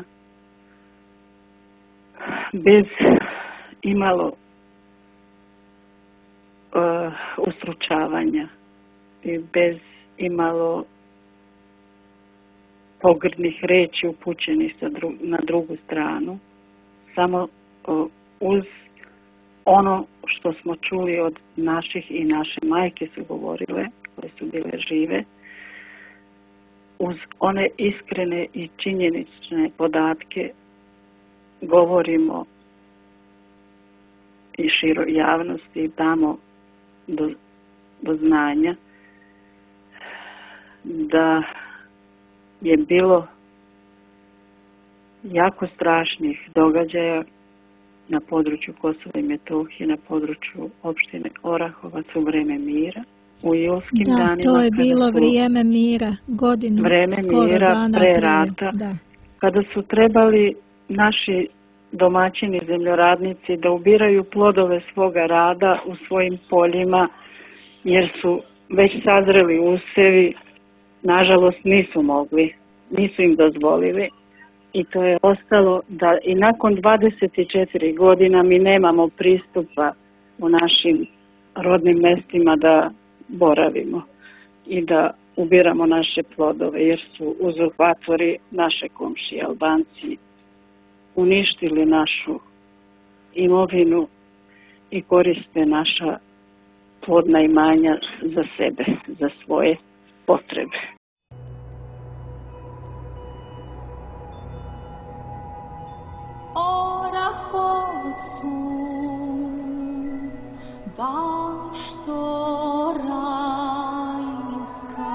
bez imalo uh, ustručavanja i bez imalo pogrdnih reči upućenih sa dru na drugu stranu, samo uh, uz ono što smo čuli od naših i naše majke su govorile, koje su bile žive, uz one iskrene i činjenične podatke govorimo i široj javnosti, damo do do znanja da je bilo jako strašnih događaja na području Kosova i Metohije, na području opštine Orahovac u vreme mira, u julskim da, danima. To je bilo vrijeme mira, godinu vreme mira pre rata, da. Kada su trebali naši domaćini, zemljoradnici da ubiraju plodove svoga rada u svojim poljima, jer su već sazreli usevi, nažalost nisu mogli, nisu im dozvolili. I to je ostalo da i nakon dvadeset četiri godina mi nemamo pristupa u našim rodnim mestima da boravimo i da ubiramo naše plodove, jer su uzurpatori, naše komšije Albanci, uništili našu imovinu i koriste naša plodna imanja za sebe, za svoje potrebe. Orahovcu, bašto rajska.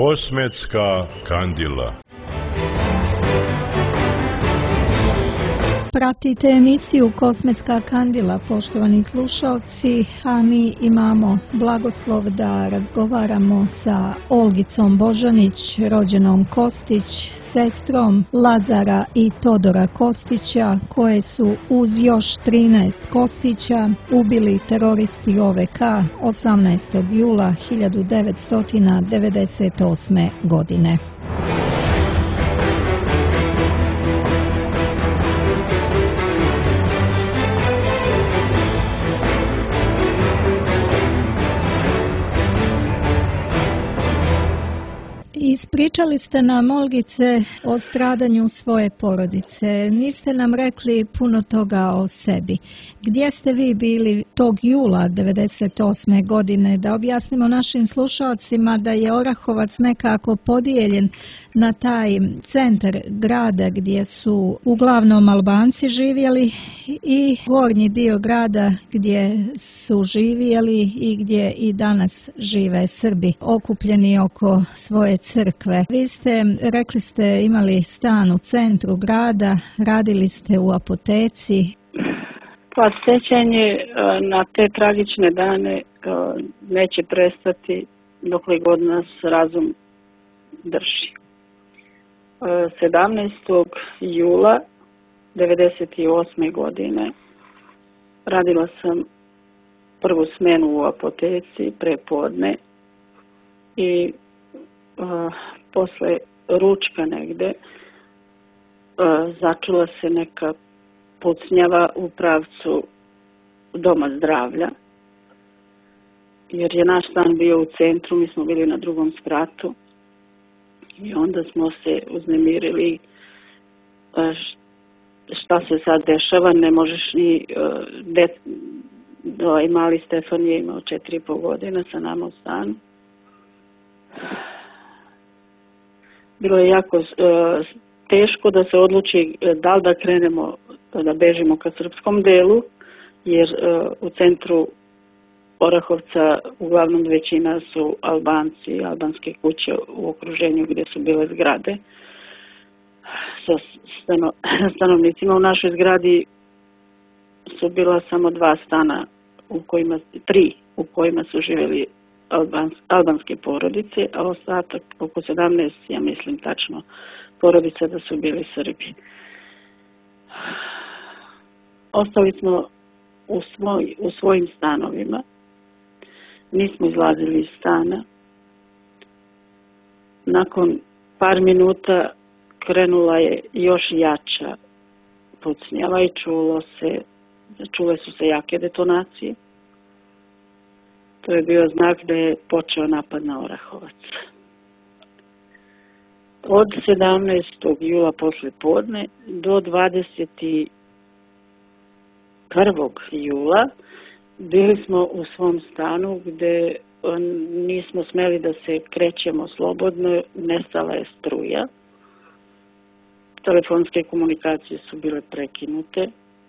Kosmetska kandila. Pratite emisiju Kosmetska kandila, poštovani slušalci, a mi imamo blagoslov da razgovaramo sa Olgicom Božanić, rođenom Kostić, sestrom Lazara i Todora Kostića, koje su uz još trinaest Kostića ubili teroristi O V K osamnaestog jula hiljadu devetsto devedeset osme. godine. Ispričali ste nam, Olgice, o stradanju svoje porodice. Niste nam rekli puno toga o sebi. Gdje ste vi bili tog jula devedeset osme. godine? Da objasnimo našim slušalcima da je Orahovac nekako podijeljen na taj centar grada gdje su uglavnom Albanci živjeli i gornji dio grada gdje su živjeli i gdje i danas žive Srbi okupljeni oko svoje crkve. Vi ste, rekli ste, imali stan u centru grada, radili ste u apoteci. Pa sjećanje na te tragične dane neće prestati dokle god nas razum drži. sedamnaestog jula devedeset osme. godine radila sam prvu smenu u apoteci prepodne i uh, posle ručka negde uh, začula se neka pucnjava u pravcu doma zdravlja, jer je naš stan bio u centru, mi smo bili na drugom spratu i onda smo se uznemirili uh, šta se sad dešava, ne možeš ni uh, det Ovaj mali Stefan je imao četiri i po godina sa nama u stanu. Bilo je jako uh, teško da se odluči da li da krenemo, da bežimo ka srpskom delu, jer uh, u centru Orahovca uglavnom većina su Albanci, albanske kuće u okruženju gdje su bile zgrade sa stano, stanovnicima. U našoj zgradi su bila samo dva stana, u kojima, tri u kojima su živjeli albans, albanske porodice, a ostatak, oko sedamnaest, ja mislim tačno, porodica da su bili Srbi. Ostali smo u, svoj, u svojim stanovima, nismo izlazili iz stana. Nakon par minuta krenula je još jača pucnjava i čulo se Čule su se jake detonacije. To je bio znak da je počeo napad na Orahovac. Od sedamnaestog jula posle podne do dvadeset prvog jula bili smo u svom stanu gde nismo smeli da se krećemo slobodno, nestala je struja. Telefonske komunikacije su bile prekinute.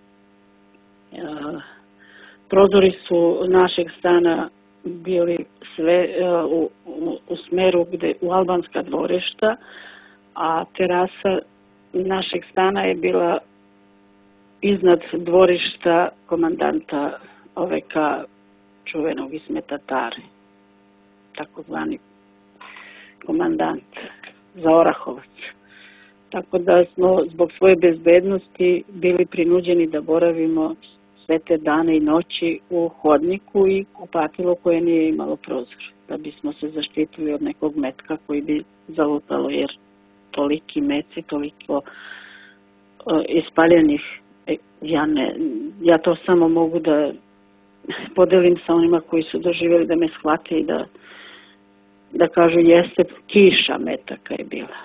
Prozori su našeg stana bili sve u, u, u smeru gde, u albanska dvorišta, a terasa našeg stana je bila iznad dvorišta komandanta O V K čuvenog Ismeta Tare, takozvani komandant za Orahovac. Tako da smo zbog svoje bezbednosti bili prinuđeni da boravimo sve te dane i noći u hodniku i kupatilo koje nije imalo prozor, da bismo se zaštitili od nekog metka koji bi zalutalo, jer toliki meci, toliko uh, ispaljenih, ja, ne, ja to samo mogu da podelim sa onima koji su doživjeli, da me shvate i da, da kažu jeste, kiša metaka je bila.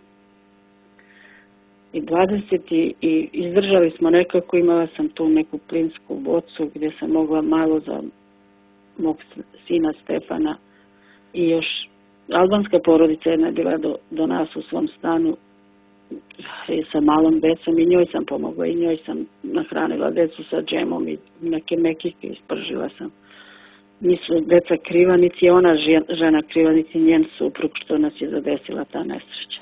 I dvadeset i, i izdržali smo nekako, imala sam tu neku plinsku bocu gdje sam mogla malo za mog sina Stefana i još albanska porodica jedna je bila do, do nas u svom stanu i sa malom decom i njoj sam pomogla i njoj sam nahranila decu sa džemom i neke mekike ispržila sam nisu deca kriva, niti je ona žena kriva, niti njen suprug što nas je zadesila ta nesreća.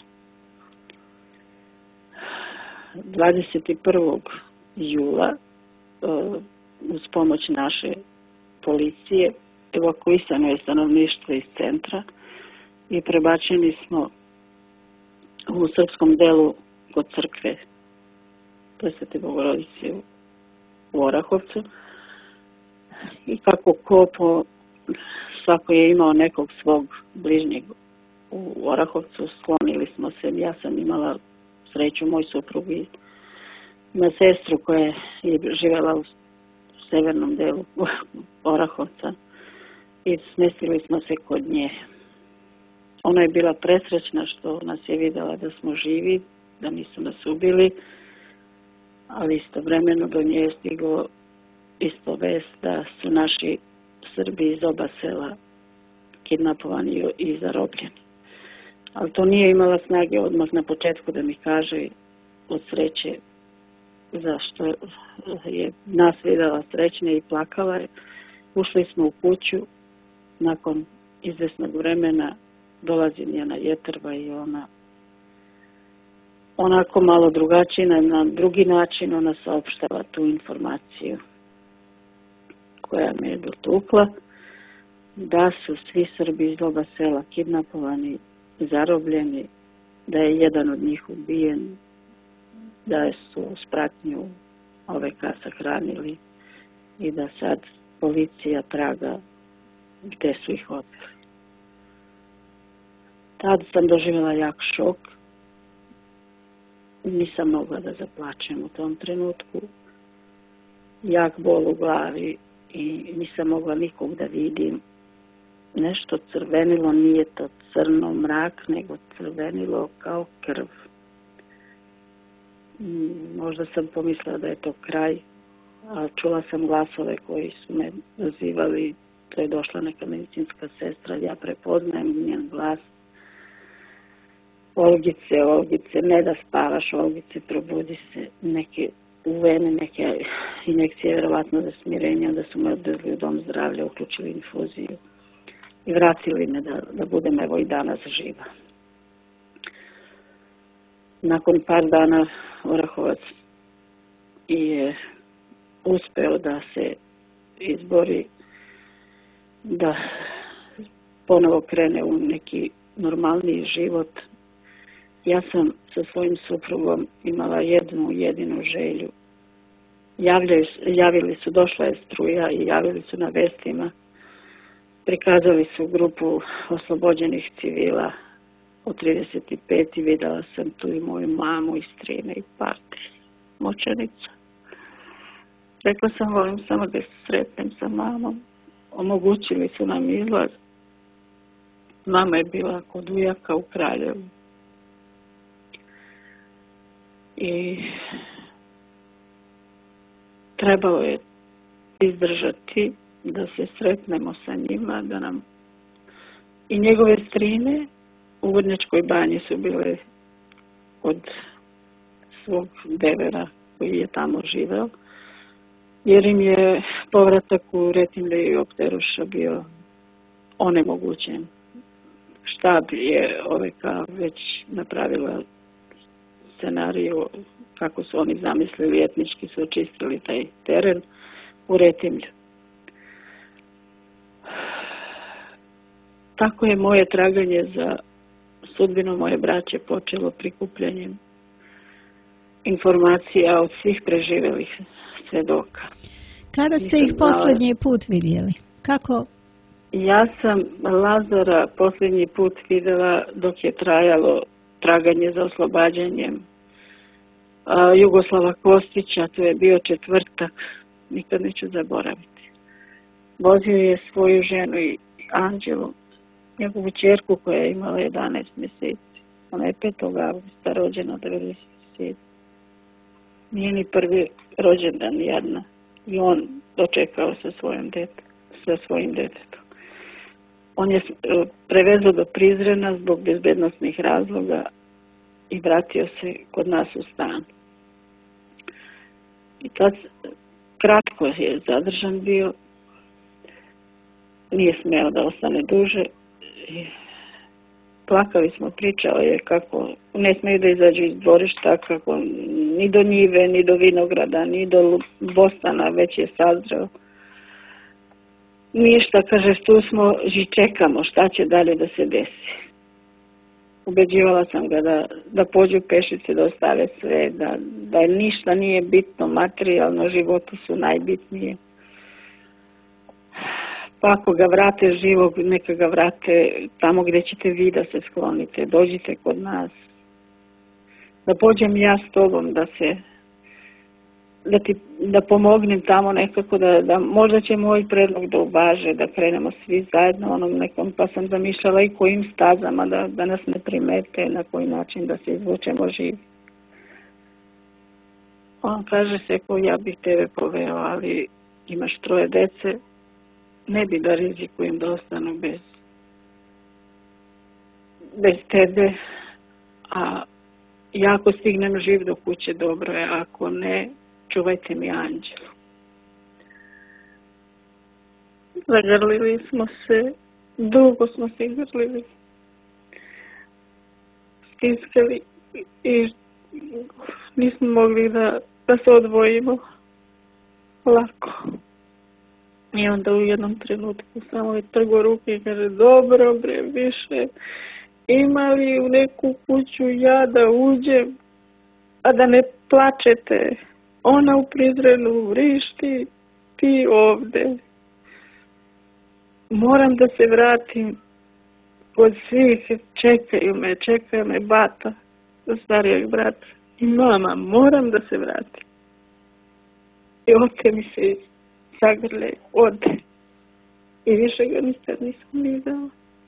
dvadeset prvog jula uz pomoć naše policije evakuisano je stanovništvo iz centra i prebačeni smo u srpskom delu kod crkve Presvete Bogorodice u Orahovcu. I kako ko po, svako je imao nekog svog bližnjeg u Orahovcu, sklonili smo se. Ja sam imala sreću, moj suprug i ima sestru koja je živjela u severnom delu Orahovca i smestili smo se kod nje. Ona je bila presrećna što nas je vidjela da smo živi, da nisu nas ubili, ali istovremeno do nje je stiglo isto vest da su naši Srbi iz oba sela kidnapovani i zarobljeni. Ali to nije imala snage odmah na početku da mi kaže od sreće, zašto je nas vidjela srećne i plakala je. Ušli smo u kuću, nakon izvesnog vremena dolazi njena jetrva i ona onako malo drugačije, na drugi način ona saopštava tu informaciju koja me je dotukla, da su svi Srbi iz oba sela kidnapovani, zarobljeni, da je jedan od njih ubijen, da su s pratnju ove kasa hranili i da sad policija traga gde su ih odveli. Tad sam doživjela jak šok. Nisam mogla da zaplačem u tom trenutku. Jak bol u glavi i nisam mogla nikog da vidim. Nešto crvenilo, nije to crno mrak, nego crvenilo kao krv. Možda sam pomislila da je to kraj, a čula sam glasove koji su me dozivali. To je došla neka medicinska sestra, ja prepoznajem njen glas. Olgice, Olgice, ne da spavaš, Olgice, probudi se. Neke uvene, neke injekcije, vjerovatno za smirenje, da su me odvezli u dom zdravlja, uključili infuziju i vratili me da, da budem evo i danas živa. Nakon par dana Orahovac je uspeo da se izbori, da ponovo krene u neki normalniji život. Ja sam sa svojim suprugom imala jednu jedinu želju. Javljaju, javili su, došla je struja i javili su na vestima. Prikazali su grupu oslobođenih civila od trideset pet i videla sam tu i moju mamu i strine i parti, moćenica. Rekla sam, volim samo da se sretnem sa mamom. Omogućili su nam izlaz. Mama je bila kod ujaka u Kraljevu. I trebalo je izdržati da se sretnemo sa njima, da nam i njegove strine u Vrnjačkoj banji su bile od svog devera koji je tamo živeo, jer im je povratak u Retimlje i Opteruša bio onemogućen. Štab je O V K već napravila scenariju kako su oni zamislili, etnički su očistili taj teren u Retimlju. Tako je moje traganje za sudbinu moje braće počelo prikupljanjem informacija od svih preživjelih svedoka. Kada ste ih posljednji put vidjeli? Kako? Ja sam Lazara posljednji put vidjela dok je trajalo traganje za oslobađanjem a, Jugoslava Kostića, to je bio četvrtak, nikad neću zaboraviti. Vozio je svoju ženu i Anđelu, njegovu ćerku koja je imala jedanaest mjeseci. Ona je petog avgusta rođena devedeset sedme. Nije ni prvi rođendan jedna. I on dočekao sa svojim detetom, sa svojim detetom. On je prevezao do Prizrena zbog bezbednosnih razloga i vratio se kod nas u stan. I tad kratko je zadržan bio. nije smeo da ostane duže. I plakali smo, pričao je kako ne smeju da izađu iz dvorišta, kako ni do njive, ni do vinograda, ni do bostana, već je sazreo. Ništa, kaže, tu smo i čekamo šta će dalje da se desi. Ubeđivala sam ga da, da pođu pešice, da ostave sve, da, da ništa nije bitno, materijalno, životu su najbitnije. Pa ako ga vrate živog, neka ga vrate tamo gdje ćete vi da se sklonite, dođite kod nas. Da pođem ja s tobom, da se, da ti, da pomognem tamo nekako, da, da možda će moj predlog da uvaže, da krenemo svi zajedno onom nekom, pa sam zamišljala i kojim stazama, da, da nas ne primete, na koji način da se izvučemo živi. On kaže se, ko ja bih tebe poveo, ali imaš troje dece, ne bi da rizikujem da ostanu bez, bez tebe, a ja ako stignem živ do kuće, dobro je, ako ne, čuvajte mi anđelu. Zagrlili smo se, dugo smo se grlili, stiskali i nismo mogli da, da se odvojimo lako. I onda u jednom trenutku samo je trgo ruke i kaže, dobro bre, više ima li u neku kuću ja da uđem, a da ne plačete? Ona u Prizrenu vrišti, ti ovde. Moram da se vratim kod svih, čekaju me, čekaju me bata, starijeg brata i mama, moram da se vratim. I ote mi se zagrle, ode. I više ga nikad nisam videla.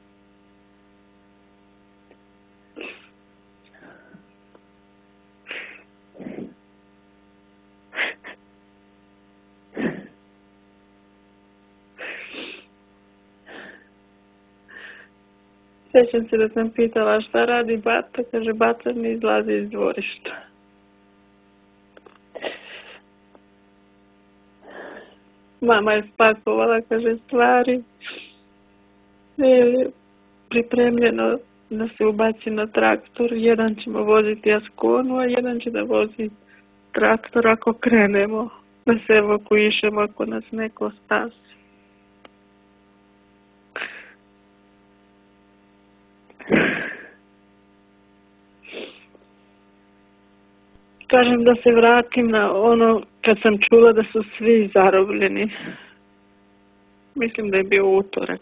Sjećam se da sam pitala šta radi bata, kaže bata mi izlazi iz dvorišta. Mama je spakovala, kaže, stvari. Je pripremljeno da se ubaci na traktor. Jedan ćemo voziti Askonu, a jedan će da vozi traktor ako krenemo, da se evakuišemo ako nas neko spasi. Kažem da se vratim na ono kad sam čula da su svi zarobljeni. Mislim da je bio utorak.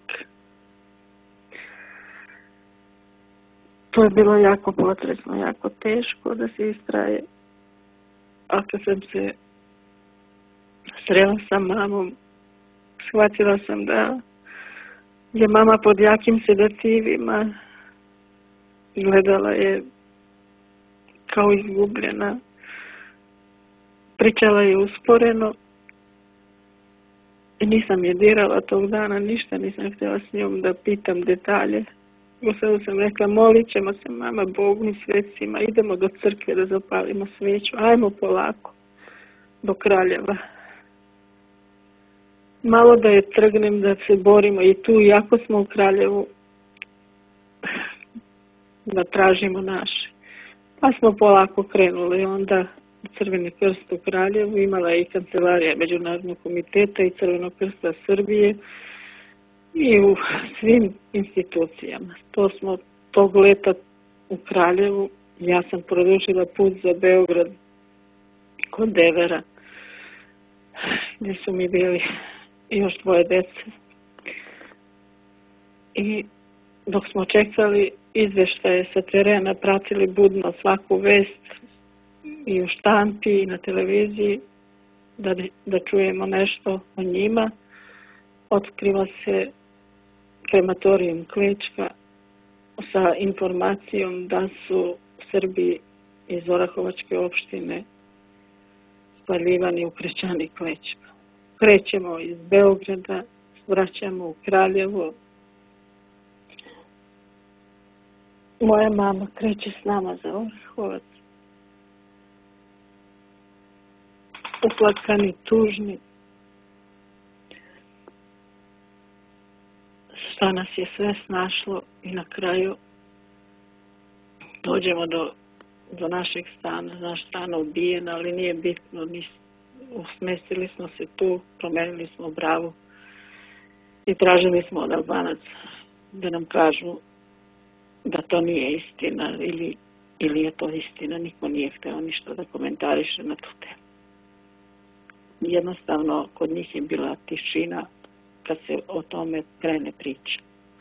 To je bilo jako potresno, jako teško da se istraje. A kad sam se srela sa mamom, shvatila sam da je mama pod jakim sedativima. Gledala je kao izgubljena. Pričala je usporeno i nisam je dirala tog dana, ništa nisam htjela s njom da pitam detalje. Sada sam rekla, molit ćemo se mama Bogu i svetcima, idemo do crkve da zapalimo sveću, ajmo polako do Kraljeva. Malo da je trgnem, da se borimo i tu, iako smo u Kraljevu, da tražimo naše. Pa smo polako krenuli, onda Crveni krst u Kraljevu, imala je i kancelarija Međunarodnog komiteta i Crvenog krsta Srbije i u svim institucijama. To smo tog leta u Kraljevu, ja sam produžila put za Beograd kod Devera, gdje su mi bili još dvoje dece. I dok smo čekali izveštaje sa terena, pratili budno svaku vest i u štampi i na televiziji, da, da čujemo nešto o njima, otkriva se krematorijum Klečka sa informacijom da su Srbi iz Orahovačke opštine spaljivani u Krećani Klečka. Krećemo iz Beograda, vraćamo u Kraljevo. Moja mama kreće s nama za Orahovac. Uplatkani, tužni. šta nas je sve snašlo i na kraju dođemo do, do našeg stana. Naš stan ubijen, ali nije bitno. Usmestili smo se tu, promenili smo bravu i tražili smo od Albanaca da nam kažu da to nije istina ili, ili je to istina. Niko nije hteo ništa da komentariše na tu temu. Jednostavno, kod njih je bila tišina kad se o tome krene priča.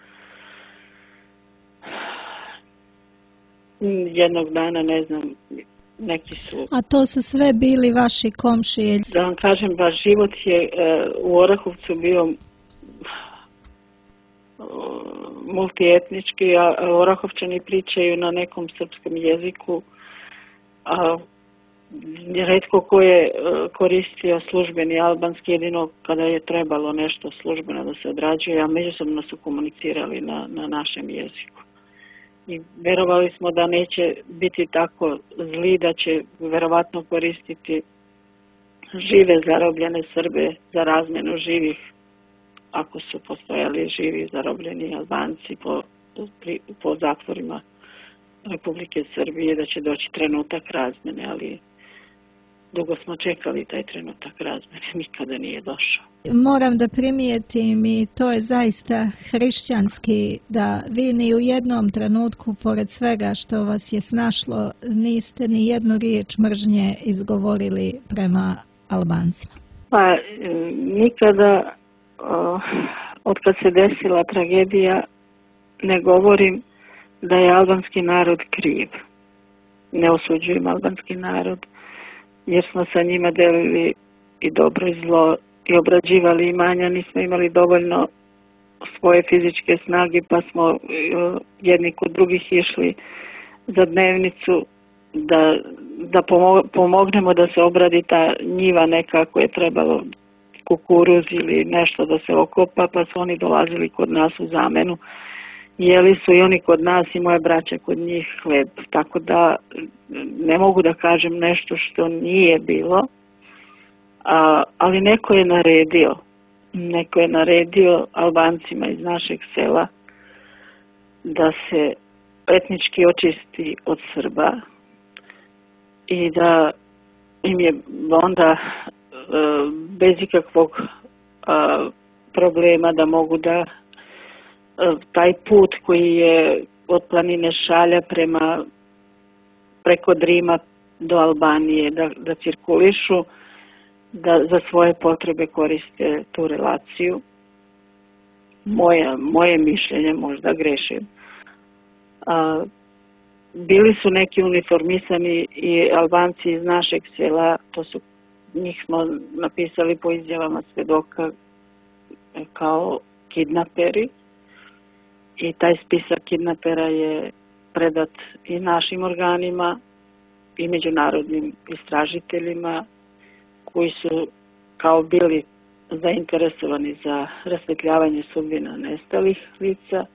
Jednog dana, ne znam, neki su... A to su sve bili vaši komšije? Da vam kažem, baš život je e, u Orahovcu bio multietnički, a Orahovčani pričaju na nekom srpskom jeziku, a retko ko je koristio službeni albanski, jedino kada je trebalo nešto službeno da se odrađuje, a međusobno su komunicirali na, na našem jeziku. I verovali smo da neće biti tako zli, da će verovatno koristiti žive zarobljene Srbe za razmenu živih, ako su postojali živi zarobljeni Albanci po, po zatvorima Republike Srbije, da će doći trenutak razmene, ali dugo smo čekali taj trenutak razmene, nikada nije došao. Moram da primijetim, i to je zaista hrišćanski, da vi ni u jednom trenutku, pored svega što vas je snašlo, niste ni jednu riječ mržnje izgovorili prema Albancima. Pa nikada, o, od kad se desila tragedija, ne govorim da je albanski narod kriv. Ne osuđujem albanski narod, jer smo sa njima delili i dobro i zlo i obrađivali imanja, nismo imali dovoljno svoje fizičke snage, pa smo jedni kod drugih išli za dnevnicu da, da pomognemo da se obradi ta njiva neka koje je trebalo, kukuruz ili nešto da se okopa, pa su oni dolazili kod nas u zamenu. Jeli su i oni kod nas i moja braća kod njih hleb, tako da ne mogu da kažem nešto što nije bilo, a, ali neko je naredio, neko je naredio Albancima iz našeg sela da se etnički očisti od Srba i da im je onda bez ikakvog problema da mogu da taj put koji je od planine Šalja prema preko Drima do Albanije da, da cirkulišu, da za svoje potrebe koriste tu relaciju. Moje, moje mišljenje, možda grešim. A, bili su neki uniformisani i Albanci iz našeg sela, to su, njih smo napisali po izjavama svedoka kao kidnaperi. I taj spisak kidnapera je predat i našim organima i međunarodnim istražiteljima koji su kao bili zainteresovani za rasvetljavanje sudbina nestalih lica.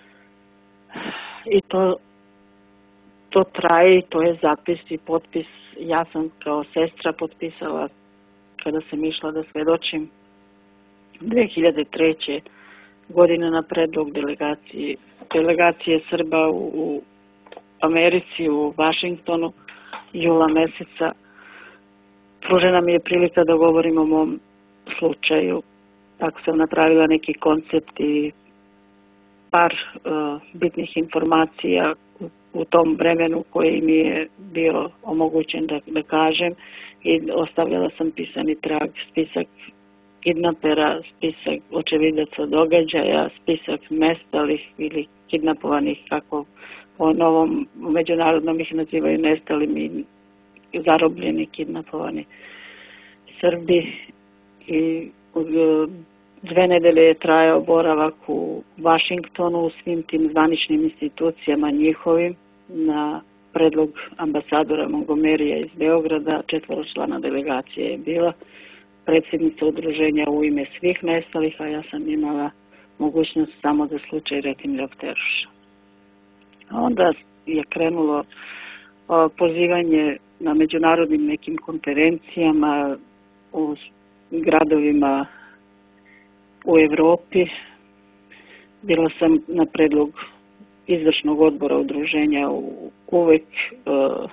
I to, to traje i to je zapis i potpis. Ja sam kao sestra potpisala kada sam išla da svedočim dve hiljade treće godine na predlog delegacije, delegacije Srba u, u Americi, u Vašingtonu, jula meseca. Pružena mi je prilika da govorim o mom slučaju. Tako sam napravila neki koncept i par uh, bitnih informacija u, u tom vremenu koji mi je bio omogućen da, da kažem i ostavljala sam pisani trag, spisak kidnapera, spisak očevidaca događaja, spisak nestalih ili kidnapovanih, kako po novom međunarodnom ih nazivaju nestalim i zarobljeni, kidnapovani Srbi. I dve nedelje je trajao boravak u Vašingtonu u svim tim zvaničnim institucijama njihovim na predlog ambasadora Montgomerija iz Beograda. Četvoročlana delegacija je bila, predsjednica udruženja u ime svih nestalih, a ja sam imala mogućnost samo za slučaj Retin Ljopteruša. Onda je krenulo o, pozivanje na međunarodnim nekim konferencijama u gradovima u Evropi. bila sam na predlog izvršnog odbora udruženja uvek uh,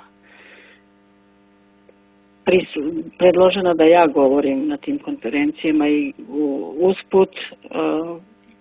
prisu, predložena da ja govorim na tim konferencijama i usput uh,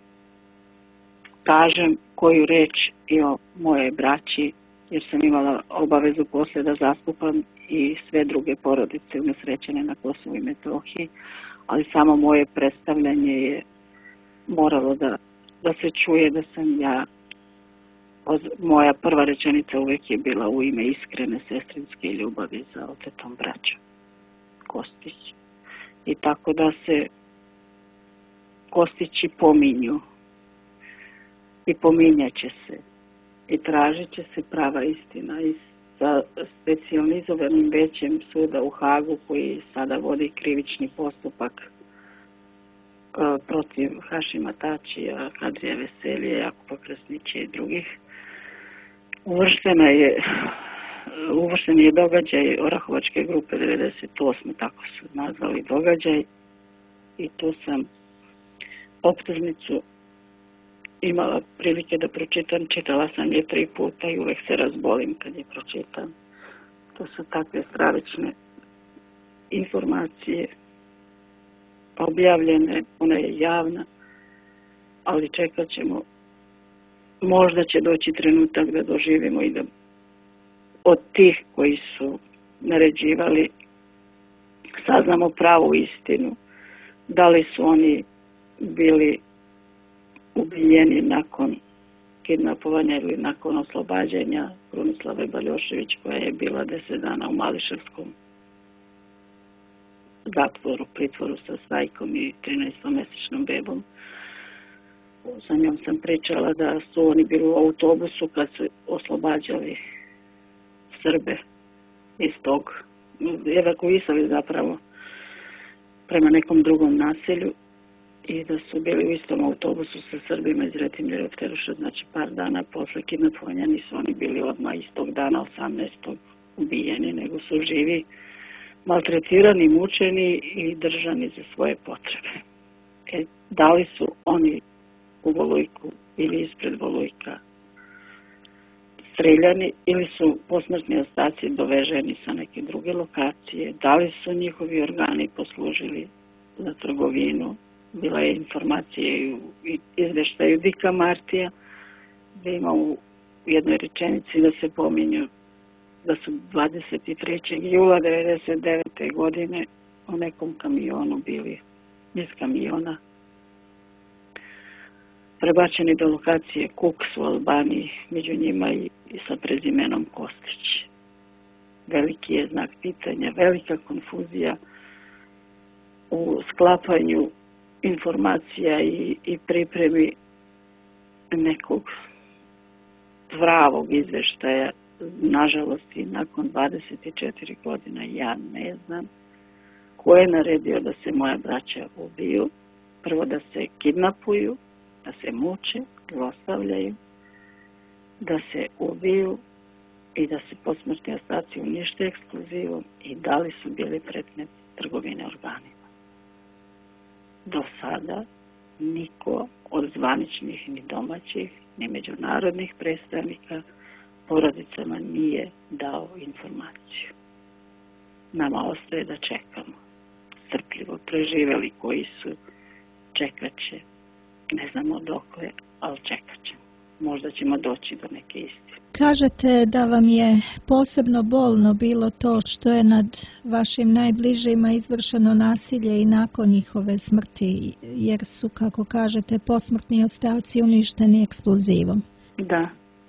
kažem koju reč i o moje braći, jer sam imala obavezu poslije da zastupam i sve druge porodice unesrećene na Kosovu i Metohiji, ali samo moje predstavljanje je moralo da, da se čuje da sam ja, moja prva rečenica uvijek je bila u ime iskrene sestrinske ljubavi za otetom braćom Kostić. I tako da se Kostići pominju i pominjaće se i tražit će se prava istina i sa specijalizovanim većem suda u Hagu koji sada vodi krivični postupak uh, protiv Hašima Tačija, Kadrija Veselije, Jakupa Krasnića i drugih. Uvrštena je, uvršten je događaj Orahovačke grupe devedeset osme, tako su nazvali događaj, i tu sam optužnicu imala prilike da pročitam, čitala sam je tri puta i uvek se razbolim kad je pročitam. To su takve stravične informacije objavljene, ona je javna, ali čekat ćemo, možda će doći trenutak da doživimo i da od tih koji su naređivali saznamo pravu istinu, da li su oni bili ubijeni nakon kidnapovanja ili nakon oslobađanja Brunislave Baljošević, koja je bila deset dana u Mališevskom zatvoru, pritvoru sa Svajkom i trinaestomesečnom bebom. Sa njom sam pričala da su oni bili u autobusu kad su oslobađali Srbe iz tog, evakuisali zapravo prema nekom drugom naselju, i da su bili u istom autobusu sa Srbima iz Retimlja Opteruša, znači par dana posle kidnapovanja. Nisu oni bili odmah istog dana osamnaestog ubijeni, nego su živi, maltretirani, mučeni i držani za svoje potrebe. E, da li su oni u Volujku ili ispred Volujka streljani ili su posmrtni ostaci doveženi sa neke druge lokacije, da li su njihovi organi poslužili za trgovinu. Bila je informacija u izveštaju Dika Martija, gde ima u jednoj rečenici da se pominju da su dvadeset trećeg jula devedeset devete godine u nekom kamionu bili, iz kamiona, prebačeni do lokacije Kuks u Albaniji, među njima i, i sa prezimenom Kostić. Veliki je znak pitanja, velika konfuzija u sklapanju informacija i, i pripremi nekog pravog izveštaja. Nažalost, i nakon dvadeset četiri godina ja ne znam ko je naredio da se moja braća ubiju. Prvo da se kidnapuju, da se muče, zlostavljaju, da se ubiju i da se posmrtni ostaci unište eksplozivom, i da li su bili predmet trgovine organima. Do sada niko od zvaničnih ni domaćih ni međunarodnih predstavnika porodicama nije dao informaciju. Nama ostaje da čekamo. Strpljivo preživeli koji su, čekat će. Ne znamo dokle, ali čekat ćemo. Možda ćemo doći do neke istine. Kažete da vam je posebno bolno bilo to što je nad vašim najbližima izvršeno nasilje i nakon njihove smrti, jer su, kako kažete, posmrtni ostaci uništeni eksplozivom. Da.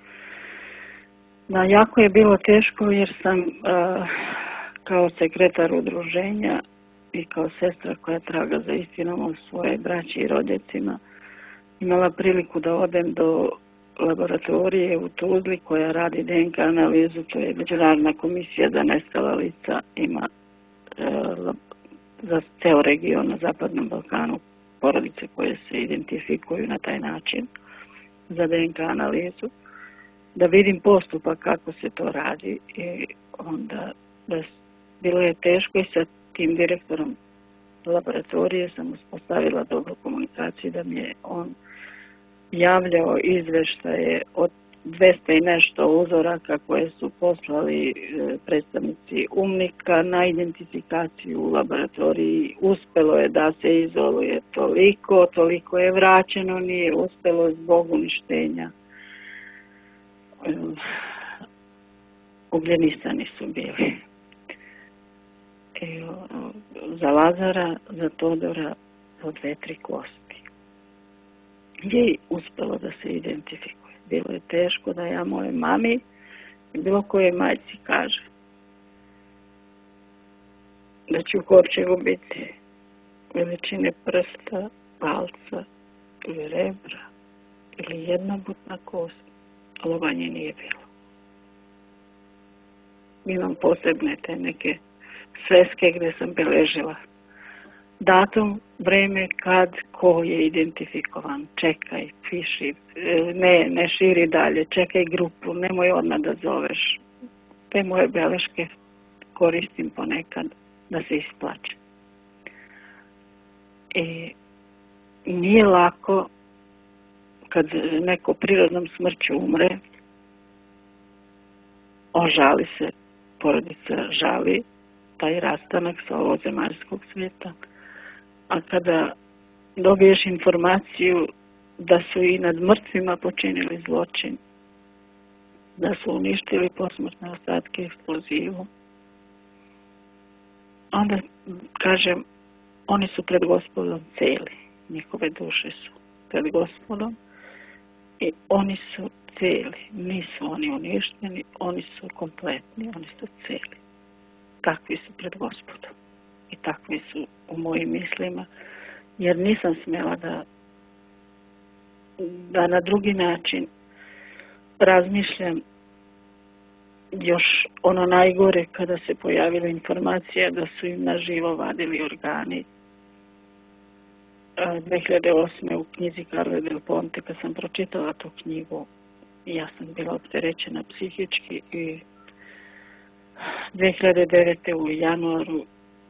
Da, jako je bilo teško jer sam uh, kao sekretar udruženja i kao sestra koja traga za istinom o svoje braći i rođacima imala priliku da odem do laboratorije u Tuzli koja radi D N K analizu. To je Međunarodna komisija za nestala lica, ima e, za ceo region na Zapadnom Balkanu porodice koje se identifikuju na taj način za D N K analizu, da vidim postupak kako se to radi. I onda da bilo je teško i sa tim direktorom laboratorije sam uspostavila dobru komunikaciju, da mi je on javljao izveštaje od dvesta i nešto uzoraka koje su poslali predstavnici UMNIK-a na identifikaciju u laboratoriji. Uspelo je da se izoluje toliko, toliko je vraćeno, nije uspelo zbog uništenja. Ugljenistani su bili. I za Lazara, za Todora, po dve, tri kosti. Je uspelo da se identifikuje. Bilo je teško da ja moje mami i bilo koje majci kaže da će u kovčegu biti veličine prsta, palca ili rebra ili jednobutna kost. Lovanje nije bilo. Imam posebne te neke sveske gdje sam beležila datum, vreme, kad, ko je identifikovan. Čekaj, piši, ne, ne širi dalje, čekaj grupu, nemoj odmah da zoveš. Te moje beleške koristim ponekad da se isplače. I nije lako kad neko prirodnom smrću umre, on žali se, porodica žali taj rastanak sa ovog zemaljskog svijeta. A kada dobiješ informaciju da su i nad mrtvima počinili zločin, da su uništili posmrtne ostatke eksplozivu, onda kažem, oni su pred Gospodom celi, njihove duše su pred Gospodom i oni su celi, nisu oni uništeni, oni su kompletni, oni su celi. Takvi su pred Gospodom i takvi su u mojim mislima, jer nisam smjela da da na drugi način razmišljam. Još ono najgore kada se pojavila informacija da su im na živo vadili organi. dve hiljade osme u knjizi Carle Del Ponte, kad sam pročitala tu knjigu, ja sam bila opterećena psihički i dve hiljade devete u januaru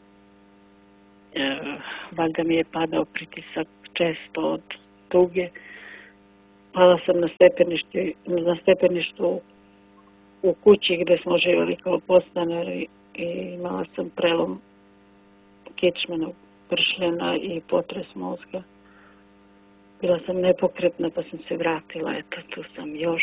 e, valjda mi je padao pritisak često od tuge. Pala sam na stepeništu, na stepeništu u kući gdje smo živjeli kao podstanari i imala sam prelom kičmenog pršljena i potres mozga. Bila sam nepokretna pa sam se vratila, eto tu sam još.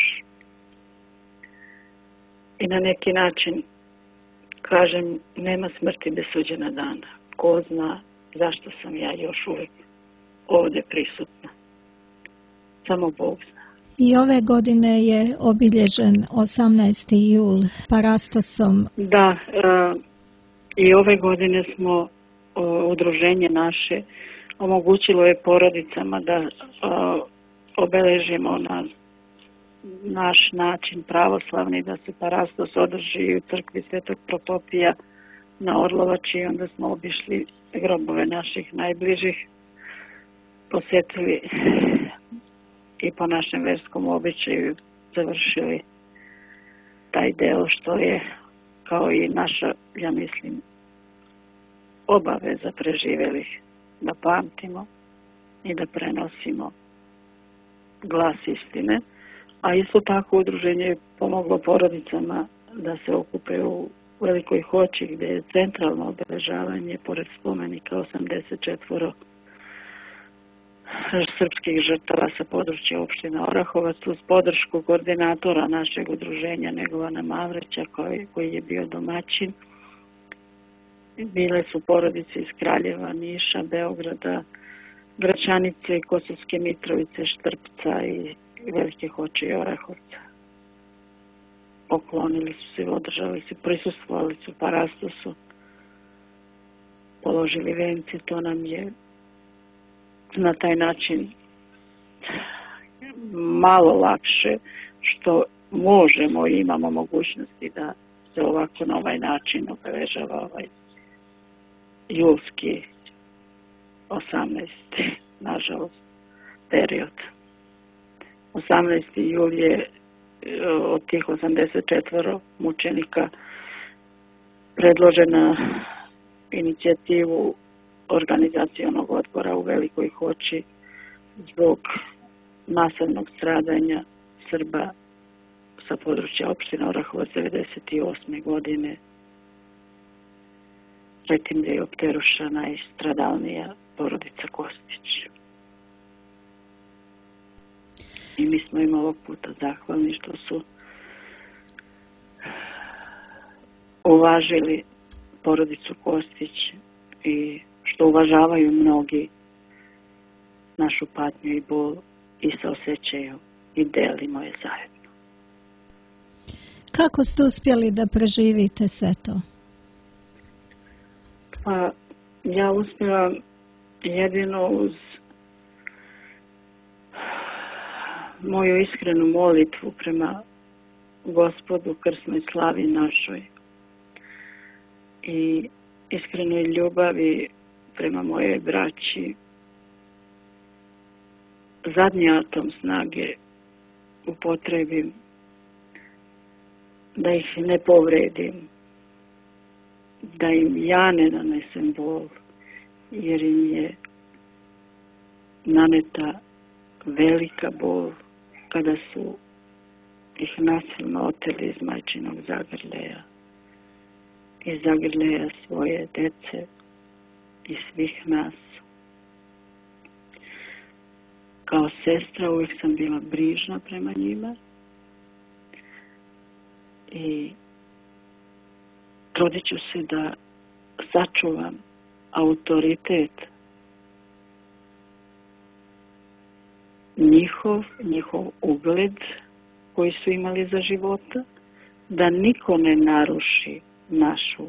I na neki način kažem, nema smrti bez suđena dana. Ko zna zašto sam ja još uvijek ovdje prisutna. Samo Bog zna. I ove godine je obilježen osamnaesti jul Parastosom. Da, e, i ove godine smo o, udruženje naše omogućilo je porodicama da e, obeležimo na naš način pravoslavni, da se Parastos održi u crkvi Svetog Protopija na Orlovači i onda smo obišli grobove naših najbližih, posjetili i po našem verskom običaju završili taj deo što je kao i naša, ja mislim, obaveza preživjelih da pamtimo i da prenosimo glas istine. A isto tako udruženje je pomoglo porodicama da se okupe u Velikoj Hoći gdje je centralno obeležavanje pored spomenika osamdeset četvoro srpskih žrtava sa područja opštine Orahovac uz podršku koordinatora našeg udruženja Negovana Mavreća koji, koji je bio domaćin. Bile su porodice iz Kraljeva, Niša, Beograda, Gračanice, Kosovske Mitrovice, Štrpca i Velike Hoće i Orahovca. Poklonili su se, održali se, prisustvovali su Parastosu, položili vence, to nam je na taj način malo lakše što možemo i imamo mogućnosti da se ovako na ovaj način obeležava ovaj julski osamnaesti nažalost period. osamnaesti jul je od tih osamdeset četvoro mučenika predložena inicijativu organizacionog odbora u Velikoj Hoći zbog masovnog stradanja Srba sa područja opštine Orahovac devedeset osme godine. Zatim je opteruša najstradalnija porodica Kostić. I mi smo im ovog puta zahvalni što su uvažili porodicu Kostić i što uvažavaju mnogi našu patnju i bol i se osjećaju i delimo je zajedno. Kako ste uspjeli da preživite sve to? Pa ja uspijevam jedino uz moju iskrenu molitvu prema Gospodu, krsnoj slavi našoj i iskrenoj ljubavi prema mojoj braći. Zadnji atom snage upotrebim da ih ne povredim, da im ja ne nanesem bol, jer im je naneta velika bol kada su ih nasilno oteli iz majčinog zagrljaja, iz zagrljaja svoje dece i svih nas. Kao sestra uvijek sam bila brižna prema njima i trudit ću se da sačuvam autoritet njihov, njihov ugled koji su imali za života, da niko ne naruši našu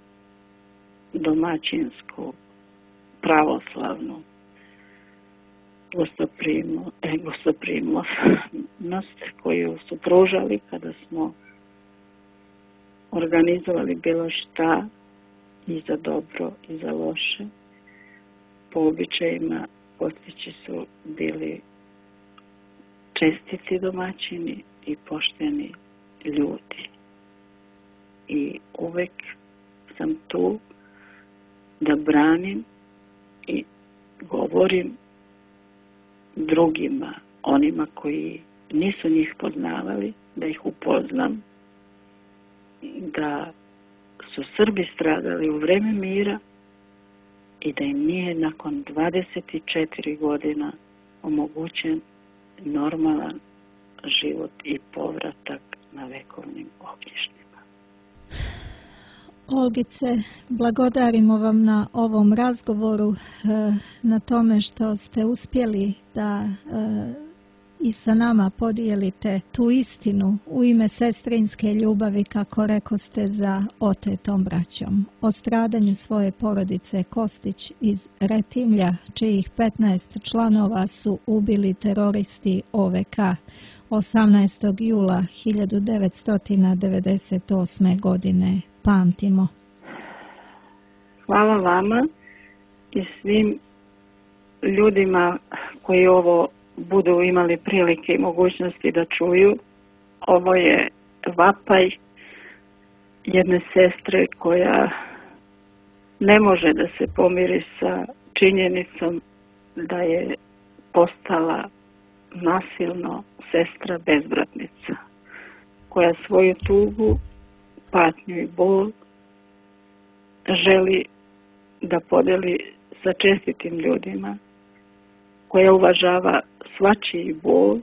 domaćinsku, pravoslavnu gostoprimnost e, gostoprimnost koju su pružali kada smo organizovali bilo šta i za dobro i za loše. Po običajima Kostići su bili čestiti domaćini i pošteni ljudi. I uvek sam tu da branim i govorim drugima, onima koji nisu njih poznavali, da ih upoznam, da su Srbi stradali u vreme mira i da im nije nakon dvadeset četiri godina omogućen normalan život i povratak na vekovnim ognjištima. Olgice, blagodarimo vam na ovom razgovoru, na tome što ste uspjeli da i sa nama podijelite tu istinu u ime sestrinske ljubavi, kako rekoste, za otetom braćom. O stradanju svoje porodice Kostić iz Retimlja, čijih petnaest članova su ubili teroristi O V K osamnaestog jula hiljadu devetsto devedeset osme. godine. Pamtimo. Hvala vama i svim ljudima koji ovo budu imali prilike i mogućnosti da čuju. Ovo je vapaj jedne sestre koja ne može da se pomiri sa činjenicom da je postala nasilno sestra bezbratnica, koja svoju tugu, patnju i bol želi da podeli sa čestitim ljudima, koja uvažava svačiji bol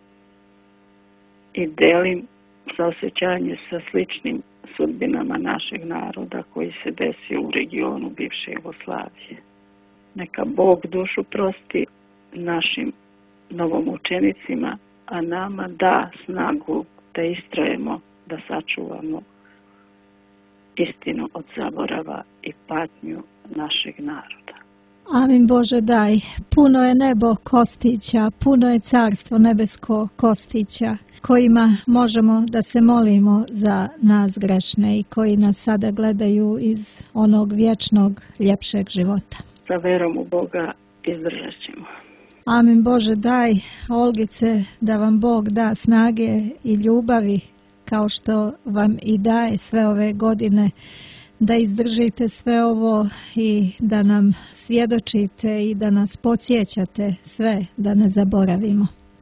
i delim saosjećanje sa sličnim sudbinama našeg naroda koji se desio u regionu bivše Jugoslavije. Neka Bog dušu prosti našim novomučenicima, a nama da snagu da istrajemo, da sačuvamo istinu od zaborava i patnju našeg naroda. Amin Bože daj, puno je nebo Kostića, puno je carstvo nebesko Kostića, kojima možemo da se molimo za nas grešne i koji nas sada gledaju iz onog vječnog, ljepšeg života. Sa verom u Boga izdržat ćemo. Amin Bože daj, Olgice, da vam Bog da snage i ljubavi, kao što vam i daje sve ove godine, da izdržite sve ovo i da nam svjedočite i da nas podsjećate sve, da ne zaboravimo.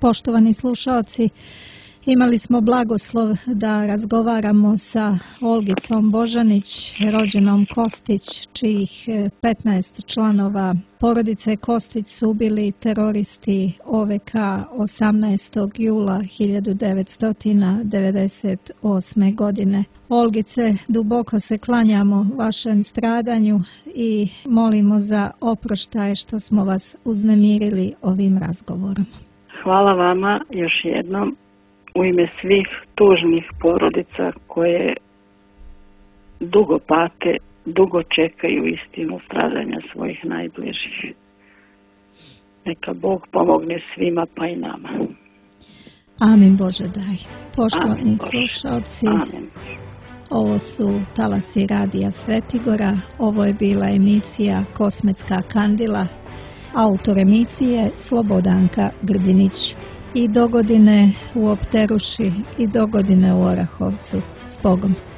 Poštovani slušalci, imali smo blagoslov da razgovaramo sa Olgicom Božanić, rođenom Kostić, čijih petnaest članova porodice Kostić su ubili teroristi O V K osamnaestog jula hiljadu devetsto devedeset osme. godine. Olgice, duboko se klanjamo vašem stradanju i molimo za oproštaj što smo vas uznemirili ovim razgovorom. Hvala vama još jednom u ime svih tužnih porodica koje dugo pate, dugo čekaju istinu stradanja svojih najbližih. Neka Bog pomogne svima pa i nama. Amin Bože daj. Poštovani Amin, Bože. slušalci, Amin. ovo su talasi Radija Svetigora, ovo je bila emisija Kosmetska kandila, autor emisije Slobodanka Grdinić. I dogodine u Opteruši i dogodine u Orahovcu. S Bogom.